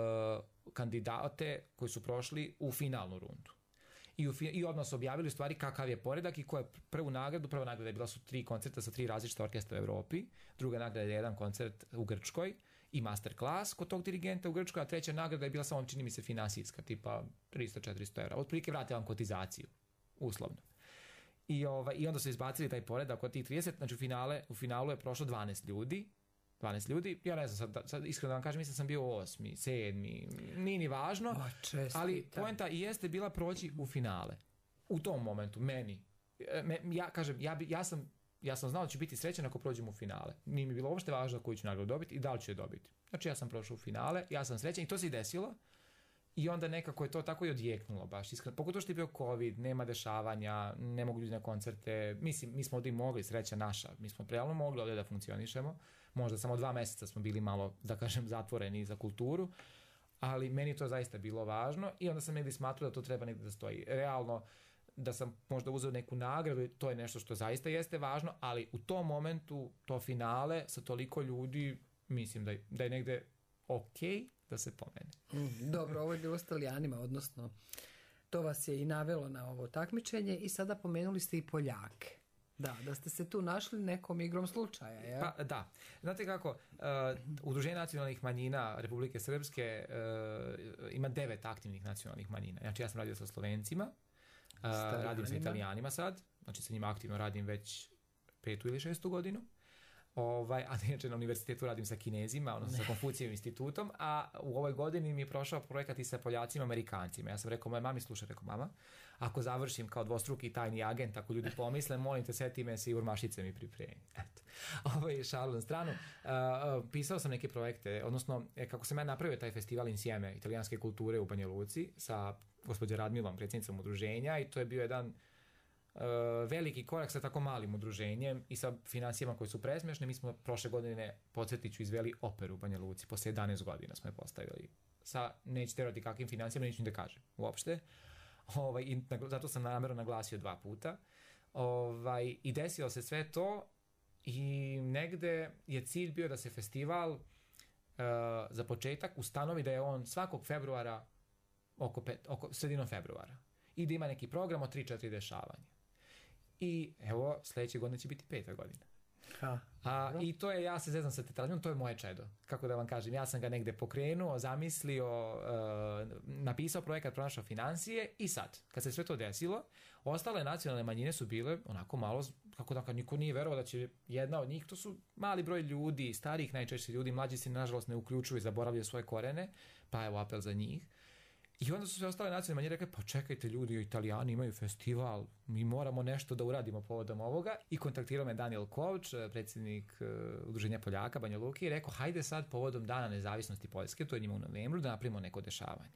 kandidate koji su prošli u finalnu rundu. I, u, i odmah su objavili u stvari kakav je poredak i koja je prvu nagradu. Prva nagrada je bila su tri koncerta sa tri različita orkestra u Evropi. Druga nagrada je jedan koncert u Grčkoj i masterclass kod tog dirigenta u Grčkoj, a treća nagrada je bila samo, čini mi se, finansijska, tipa tristo do četiristo evra. Otprilike vrate vam kotizaciju, uslovno. I, ovaj, I onda su izbacili taj poredak od tih trideset, znači u, finale, u finalu je prošlo dvanaest ljudi. dvanaest ljudi, ja ne znam, sad, sad iskreno da vam kažem, mislim sam bio osmi, sedmi, nije ni važno, o, ali poenta i jeste bila proći u finale. U tom momentu, meni. Me, ja kažem, ja, bi, ja, sam, ja sam znao da ću biti srećan ako prođem u finale. Nije mi bilo uopšte važno koju ću nagradu dobiti i da li ću je dobiti. Znači ja sam prošao u finale, ja sam srećan i to se i desilo. I onda nekako je to tako i odjeknulo baš. Iskreno, pogotovo što je bio COVID, nema dešavanja, ne mogu ljudi na koncerte. Mislim, mi smo ovdje mogli, sreća naša, mi smo realno mogli ovdje da funkcionišemo. Možda samo dva mjeseca smo bili malo, da kažem, zatvoreni za kulturu, ali meni to zaista bilo važno i onda sam negdje smatrao da to treba negdje da stoji. Realno, da sam možda uzeo neku nagradu, to je nešto što zaista jeste važno, ali u tom momentu, to finale sa toliko ljudi, mislim da je, da je negdje okej da se pomene. Mm, dobro, ovo je bilo s Talijanima, odnosno to vas je i navelo na ovo takmičenje i sada pomenuli ste i Poljake. Da, da ste se tu našli nekom igrom slučaja, je? Pa da. Znate kako, uh, Udruženje nacionalnih manjina Republike Srpske uh, ima devet aktivnih nacionalnih manjina. Znači ja sam radio sa Slovencima, uh, radim sa Italijanima sad, znači sa njima aktivno radim već petu ili šestu godinu. Ovaj, a inače na univerzitetu radim sa Kinezima, odnosno sa Konfucijevim institutom, a u ovoj godini mi je prošao projekat i sa Poljacima, Amerikancima. Ja sam rekao, moje mami sluša, rekao, mama, ako završim kao dvostruki tajni agent, ako ljudi pomisle, molim te, seti me se i urmašice mi pripremi. Eto, ovo je šalu na stranu. Uh, uh, pisao sam neke projekte, odnosno, kako sam ja napravio taj festival Insieme, italijanske kulture u Banja Luci, sa gospođom Radmilom, predsjednicom udruženja, i to je bio jedan Uh, veliki korak sa tako malim udruženjem i sa financijama koji su presmešne. Mi smo prošle godine, podsjetit ću, izveli operu u Banja Luci. Posle jedanaest godina smo je postavili. Sa, nećete vjerovati kakvim financijama, neću da kažem uopšte. Ovaj, i, zato sam namjerno naglasio dva puta. Ovaj, I desilo se sve to i negde je cilj bio da se festival uh, za početak ustanovi da je on svakog februara oko, pet, oko sredinom februara i da ima neki program od tri četiri dešavanja. I evo, sljedeće godine će biti peta godina. Ha. A, I to je, ja se zezam sa teatralizmom, to je moje čedo. Kako da vam kažem, ja sam ga negde pokrenuo, zamislio, uh, napisao projekat, pronašao financije i sad, kad se sve to desilo, ostale nacionalne manjine su bile onako malo, kako da, niko nije verovao da će jedna od njih, to su mali broj ljudi, starih najčešće ljudi, mlađi se nažalost ne uključuju i zaboravljaju svoje korene, pa evo apel za njih. I onda su sve ostale nacionalne manjine rekli, pa čekajte ljudi, Italijani imaju festival, mi moramo nešto da uradimo povodom ovoga. I kontaktirao me Daniel Kovač, predsjednik uh, Udruženja Poljaka Banja Luke, i rekao, hajde sad povodom Dana nezavisnosti Poljske, to je njima u novembru, da napravimo neko dešavanje.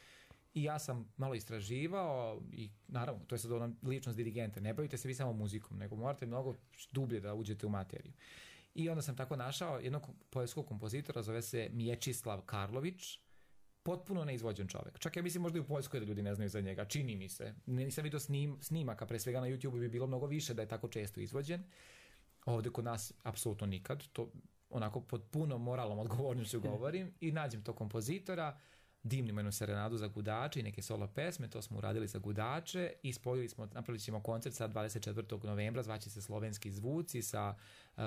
I ja sam malo istraživao i naravno, to je sad ono ličnost dirigenta, ne bavite se vi samo muzikom, nego morate mnogo dublje da uđete u materiju. I onda sam tako našao jednog poljskog kompozitora, zove se Miječislav Karlović, potpuno neizvođen čovjek. Čak ja mislim možda i u Poljskoj da ljudi ne znaju za njega. Čini mi se. Nisam vidio snim, snimaka, pre svega na YouTube bi bilo mnogo više da je tako često izvođen. Ovdje kod nas apsolutno nikad. To onako pod punom moralnom odgovornošću govorim. I nađem tog kompozitora, dimnimo jednu serenadu za gudače i neke solo pesme, to smo uradili za gudače i spojili smo, napravili ćemo koncert sa dvadeset četvrtog novembra, zvaće se Slovenski zvuci sa uh,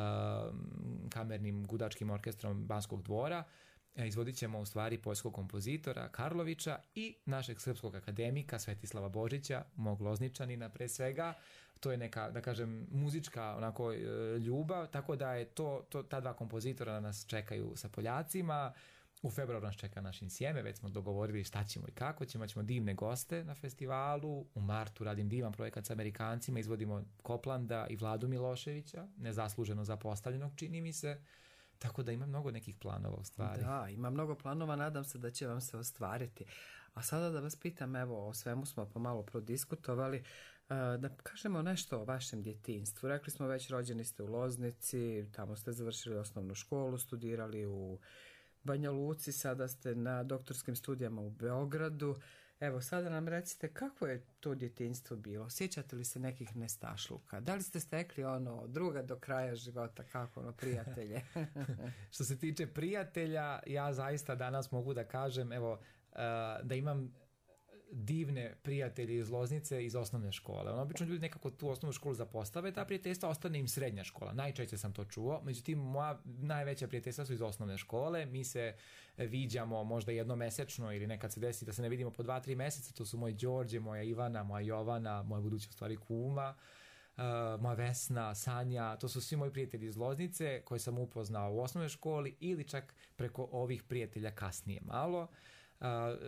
kamernim gudačkim orkestrom Banskog dvora. Izvodit ćemo u stvari poljskog kompozitora Karlovića i našeg srpskog akademika Svetislava Božića, mog Lozničanina pre svega. to je neka, da kažem, muzička onako ljubav, tako da je to, to ta dva kompozitora nas čekaju sa Poljacima. U februaru nas čeka naš Insjeme, već smo dogovorili šta ćemo i kako ćemo, ćemo divne goste na festivalu. U martu radim divan projekat sa Amerikancima, izvodimo Koplanda i Vladu Miloševića, nezasluženo zapostavljenog, čini mi se. Tako da ima mnogo nekih planova u stvari. Da, ima mnogo planova, nadam se da će vam se ostvariti. A sada da vas pitam, evo, o svemu smo pomalo prodiskutovali, da kažemo nešto o vašem djetinjstvu. Rekli smo već, rođeni ste u Loznici, tamo ste završili osnovnu školu, studirali u Banja Luci, sada ste na doktorskim studijama u Beogradu. Evo, sada nam recite kako je to djetinjstvo bilo? Sjećate li se nekih nestašluka? Da li ste stekli ono druga do kraja života, kako ono, prijatelje? Što se tiče prijatelja, ja zaista danas mogu da kažem, evo, da imam divne prijatelje iz Loznice iz osnovne škole. Ono, obično ljudi nekako tu osnovnu školu zapostave, ta prijateljstva ostane im srednja škola. Najčešće sam to čuo, međutim moja najveća prijateljstva su iz osnovne škole. Mi se viđamo možda jednomesečno ili nekad se desi da se ne vidimo po dva, tri meseca. To su moj Đorđe, moja Ivana, moja Jovana, moja buduća u stvari kuma, uh, moja Vesna, Sanja. To su svi moji prijatelji iz Loznice koje sam upoznao u osnovnoj školi ili čak preko ovih prijatelja kasnije malo. Uh,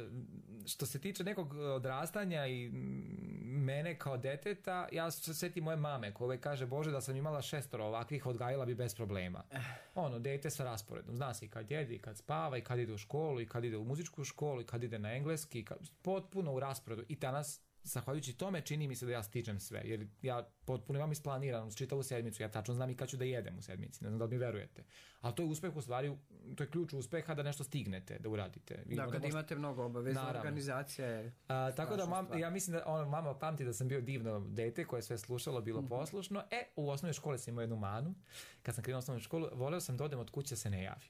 što se tiče nekog odrastanja i mene kao deteta, ja se sjetim moje mame koja uvijek kaže, Bože, da sam imala šestoro ovakvih, odgajila bi bez problema. Ono, dete sa rasporedom, zna se i kad jedi, i kad spava, i kad ide u školu, i kad ide u muzičku školu, i kad ide na engleski, i kad, potpuno u rasporedu. I danas, zahvaljujući tome, čini mi se da ja stižem sve, jer ja potpuno imam isplanirano uz čitavu sedmicu, ja tačno znam i kad ću da jedem u sedmici, ne znam da li mi verujete. Ali to je uspeh u stvari, to je ključ uspeha da nešto stignete, da uradite. Vi da, kad možete... imate mnogo obaveza, organizacija je... A, tako da mam, ja mislim da ono, mama pamti da sam bio divno dete koje je sve slušalo, bilo mm-hmm. poslušno. E, u osnovnoj školi sam imao jednu manu, kad sam krenuo u osnovnu školu, voleo sam da odem od kuće, se ne javi.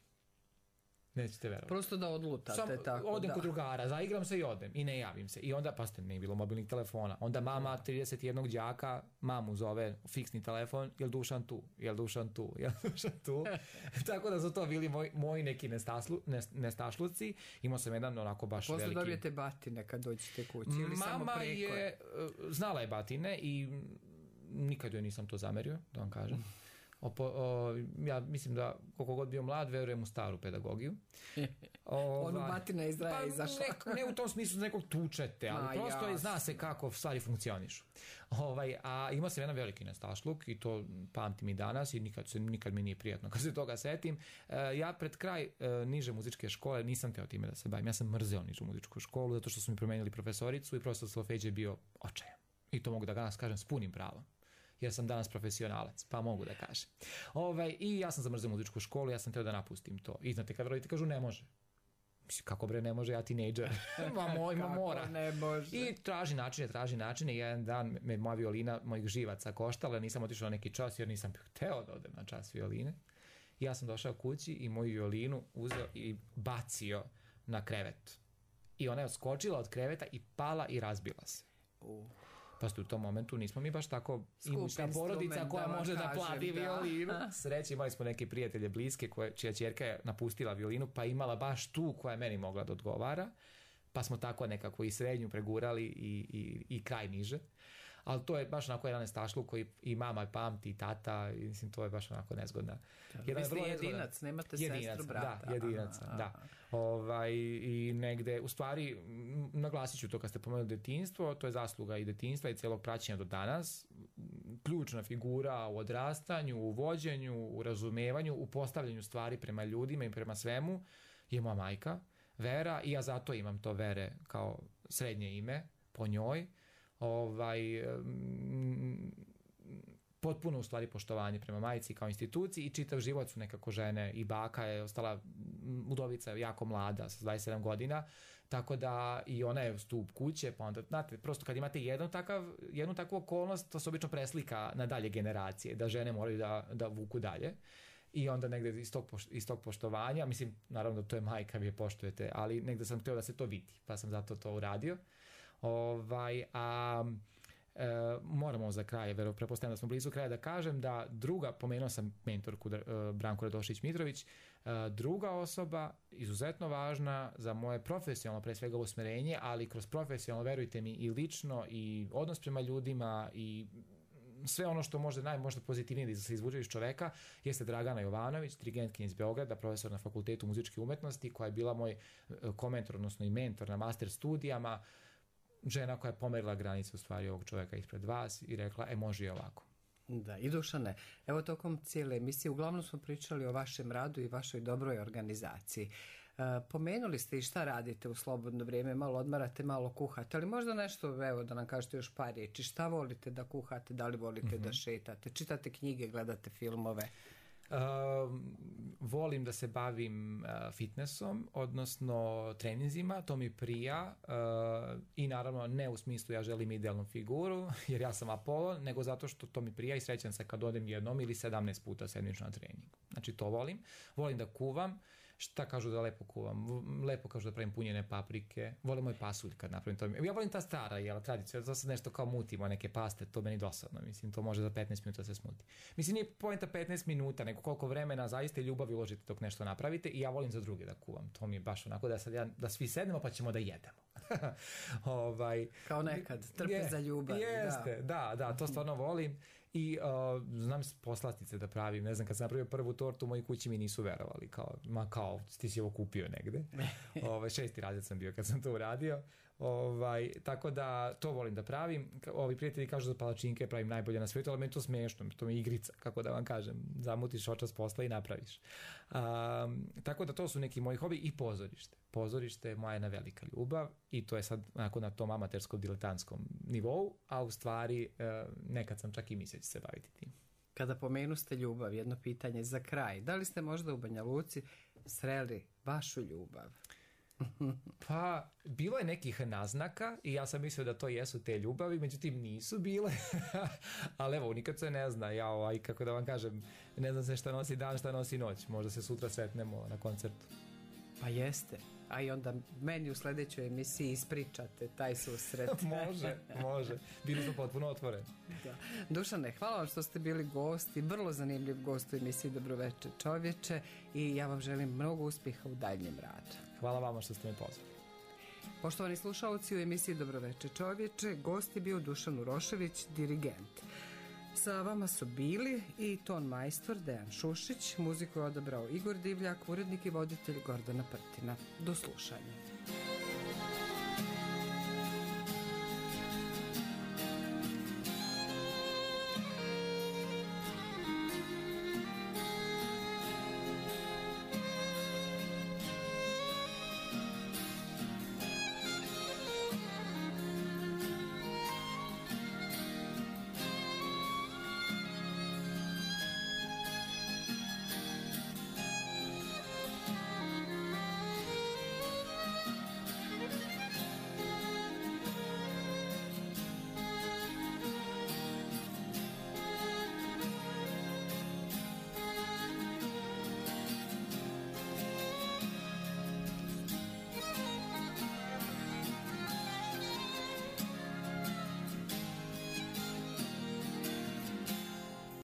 Nećete verovati. Prosto da odlutate. Sam, tako, odem da. kod drugara, zaigram se i odem i ne javim se. I onda, pa ste, nije bilo mobilnih telefona. Onda mama trideset jedan đaka mamu zove fiksni telefon, jel Dušan tu, jel Dušan tu, jel Dušan tu. Tako da su to bili moji, moji neki nestaslu, nestašluci. Imao sam jedan onako baš Posle veliki... Posle dobijete batine kad dođete kući ili mama samo preko? Je, znala je batine i nikad joj nisam to zamerio, da vam kažem. O, o, ja mislim da koliko god bio mlad, verujem u staru pedagogiju. Ova, Onu batina iz raja pa, izašla. Ne, ne u tom smislu nekog tučete, ali Ma, prosto je, zna se kako stvari funkcionišu. Ovaj, a imao sam jedan veliki nestašluk i to pamtim i danas i nikad, se, nikad mi nije prijatno kad se toga setim. E, ja pred kraj e, niže muzičke škole nisam teo time da se bavim. Ja sam mrzeo nižu muzičku školu zato što su mi promenili profesoricu i profesor solfeđa je bio očajan. I to mogu da danas kažem s punim pravom. Jer sam danas profesionalac, pa mogu da kažem. Ovaj, I ja sam zamrzio muzičku školu, ja sam teo da napustim to. I znate, kad roditelji kažu ne može. Mislim, kako bre ne može, ja tinejdžer. ma moj, ma mora. Ne može. I traži načine, traži načine. I jedan dan me moja violina mojih živaca koštala, nisam otišao na neki čas jer nisam hteo da odem na čas violine. I ja sam došao kući i moju violinu uzeo i bacio na krevet. I ona je odskočila od kreveta i pala i razbila se. Uh. Pa u tom momentu nismo mi baš tako imućna porodica koja da može da plati da. violinu. Sreći, imali smo neke prijatelje bliske koje, čija ćerka je napustila violinu pa imala baš tu koja je meni mogla da odgovara. Pa smo tako nekako i srednju pregurali i, i, i kraj niže. Ali to je baš onako jedan nestašluk koji i mama pamti i tata i mislim to je baš onako nezgodna. Jedan vi ste jedinac, nemate jedinac, sestru, brata. Da, jedinac, aha, da. Aha. Ovaj, i negde, u stvari, naglasit ću to kad ste pomenuli detinjstvo, to je zasluga i detinjstva i cijelog praćenja do danas. Ključna figura u odrastanju, u vođenju, u razumevanju, u postavljanju stvari prema ljudima i prema svemu je moja majka, Vera, i ja zato imam to Vere kao srednje ime po njoj. Ovaj, m, potpuno u stvari poštovanje prema majici kao instituciji i čitav život su nekako žene i baka je ostala udovica jako mlada sa dvadeset sedam godina, tako da i ona je stup kuće, pa onda znate, prosto kad imate jednu, takav, jednu takvu okolnost, to se obično preslika na dalje generacije, da žene moraju da, da vuku dalje. I onda negde iz tog, iz tog poštovanja, mislim, naravno da to je majka, vi je poštujete, ali negde sam htio da se to vidi, pa sam zato to uradio. Ovaj, a e, moramo za kraj, vero, prepostavljam da smo blizu kraja, da kažem da druga, pomenuo sam mentorku e, Branku Radošić-Mitrović, e, druga osoba, izuzetno važna za moje profesionalno, pre svega usmerenje, ali kroz profesionalno, verujte mi, i lično, i odnos prema ljudima, i sve ono što može najmožda pozitivnije da se izvuče iz čoveka jeste Dragana Jovanović, dirigentkinja iz Beograda, profesor na Fakultetu muzičke umetnosti, koja je bila moj komentor, odnosno i mentor na master studijama, žena koja je pomerila granice u stvari ovog čoveka ispred vas i rekla, e, može i ovako. Da, i Dušane, evo tokom cijele emisije uglavnom smo pričali o vašem radu i vašoj dobroj organizaciji. E, pomenuli ste i šta radite u slobodno vrijeme, malo odmarate, malo kuhate, ali možda nešto, evo da nam kažete još par riječi, šta volite da kuhate, da li volite mm-hmm. da šetate, čitate knjige, gledate filmove? Uh, volim da se bavim uh, fitnessom, odnosno treninzima, to mi prija uh, i naravno ne u smislu ja želim idealnu figuru, jer ja sam Apollo, nego zato što to mi prija i srećan se kad odem jednom ili sedamnaest puta sedmično na trening. Znači to volim. Volim da kuvam. Šta kažu da lepo kuvam? Lepo kažu da pravim punjene paprike. Volim moj pasulj kad napravim to. Ja volim ta stara, jel, tradicija. To sad nešto kao mutimo, neke paste, to meni dosadno. Mislim, to može za petnaest minuta se smuti. Mislim, nije poenta petnaest minuta, nego koliko vremena zaista i ljubavi uložite dok nešto napravite i ja volim za druge da kuvam. To mi je baš onako da sad ja, da svi sednemo pa ćemo da jedemo. ovaj, kao nekad, trpe je, za ljubav. Jeste, da, da, da, to stvarno volim. I uh, znam poslastice da pravim, ne znam, kad sam napravio prvu tortu, moji kući mi nisu verovali, kao, ma kao, ti si ovo kupio negde. Ovaj, šesti razred sam bio kad sam to uradio. Ovaj, tako da to volim da pravim. Ovi prijatelji kažu da palačinke pravim najbolje na svijetu, ali meni to smiješno, to mi je igrica, kako da vam kažem, zamutiš očas posla i napraviš. Um, tako da to su neki moji hobi i pozorište. Pozorište je moja jedna velika ljubav i to je sad onako na tom amaterskom diletantskom nivou, a u stvari nekad sam čak i mislio će se baviti tim. Kada pomenu ste ljubav, jedno pitanje za kraj. Da li ste možda u Banja Luci sreli vašu ljubav? Pa, bilo je nekih naznaka i ja sam mislio da to jesu te ljubavi, međutim nisu bile, ali evo, nikad se ne zna, ja ovaj, kako da vam kažem, ne znam se šta nosi dan, šta nosi noć, možda se sutra sretnemo na koncertu. Pa jeste, a i onda meni u sljedećoj emisiji ispričate taj susret. može, može, bili smo potpuno otvoreni. Da. Dušane, hvala vam što ste bili gosti, vrlo zanimljiv gost u emisiji Dobroveče čovječe i ja vam želim mnogo uspjeha u daljnjem radu. Hvala vama što ste me pozvali. Poštovani slušalci, u emisiji Dobroveče čovječe gost je bio Dušan Urošević, dirigent. Sa vama su bili i ton majstor Dejan Šušić, muziku je odabrao Igor Divljak, urednik i voditelj Gordana Prtina. Do slušanja.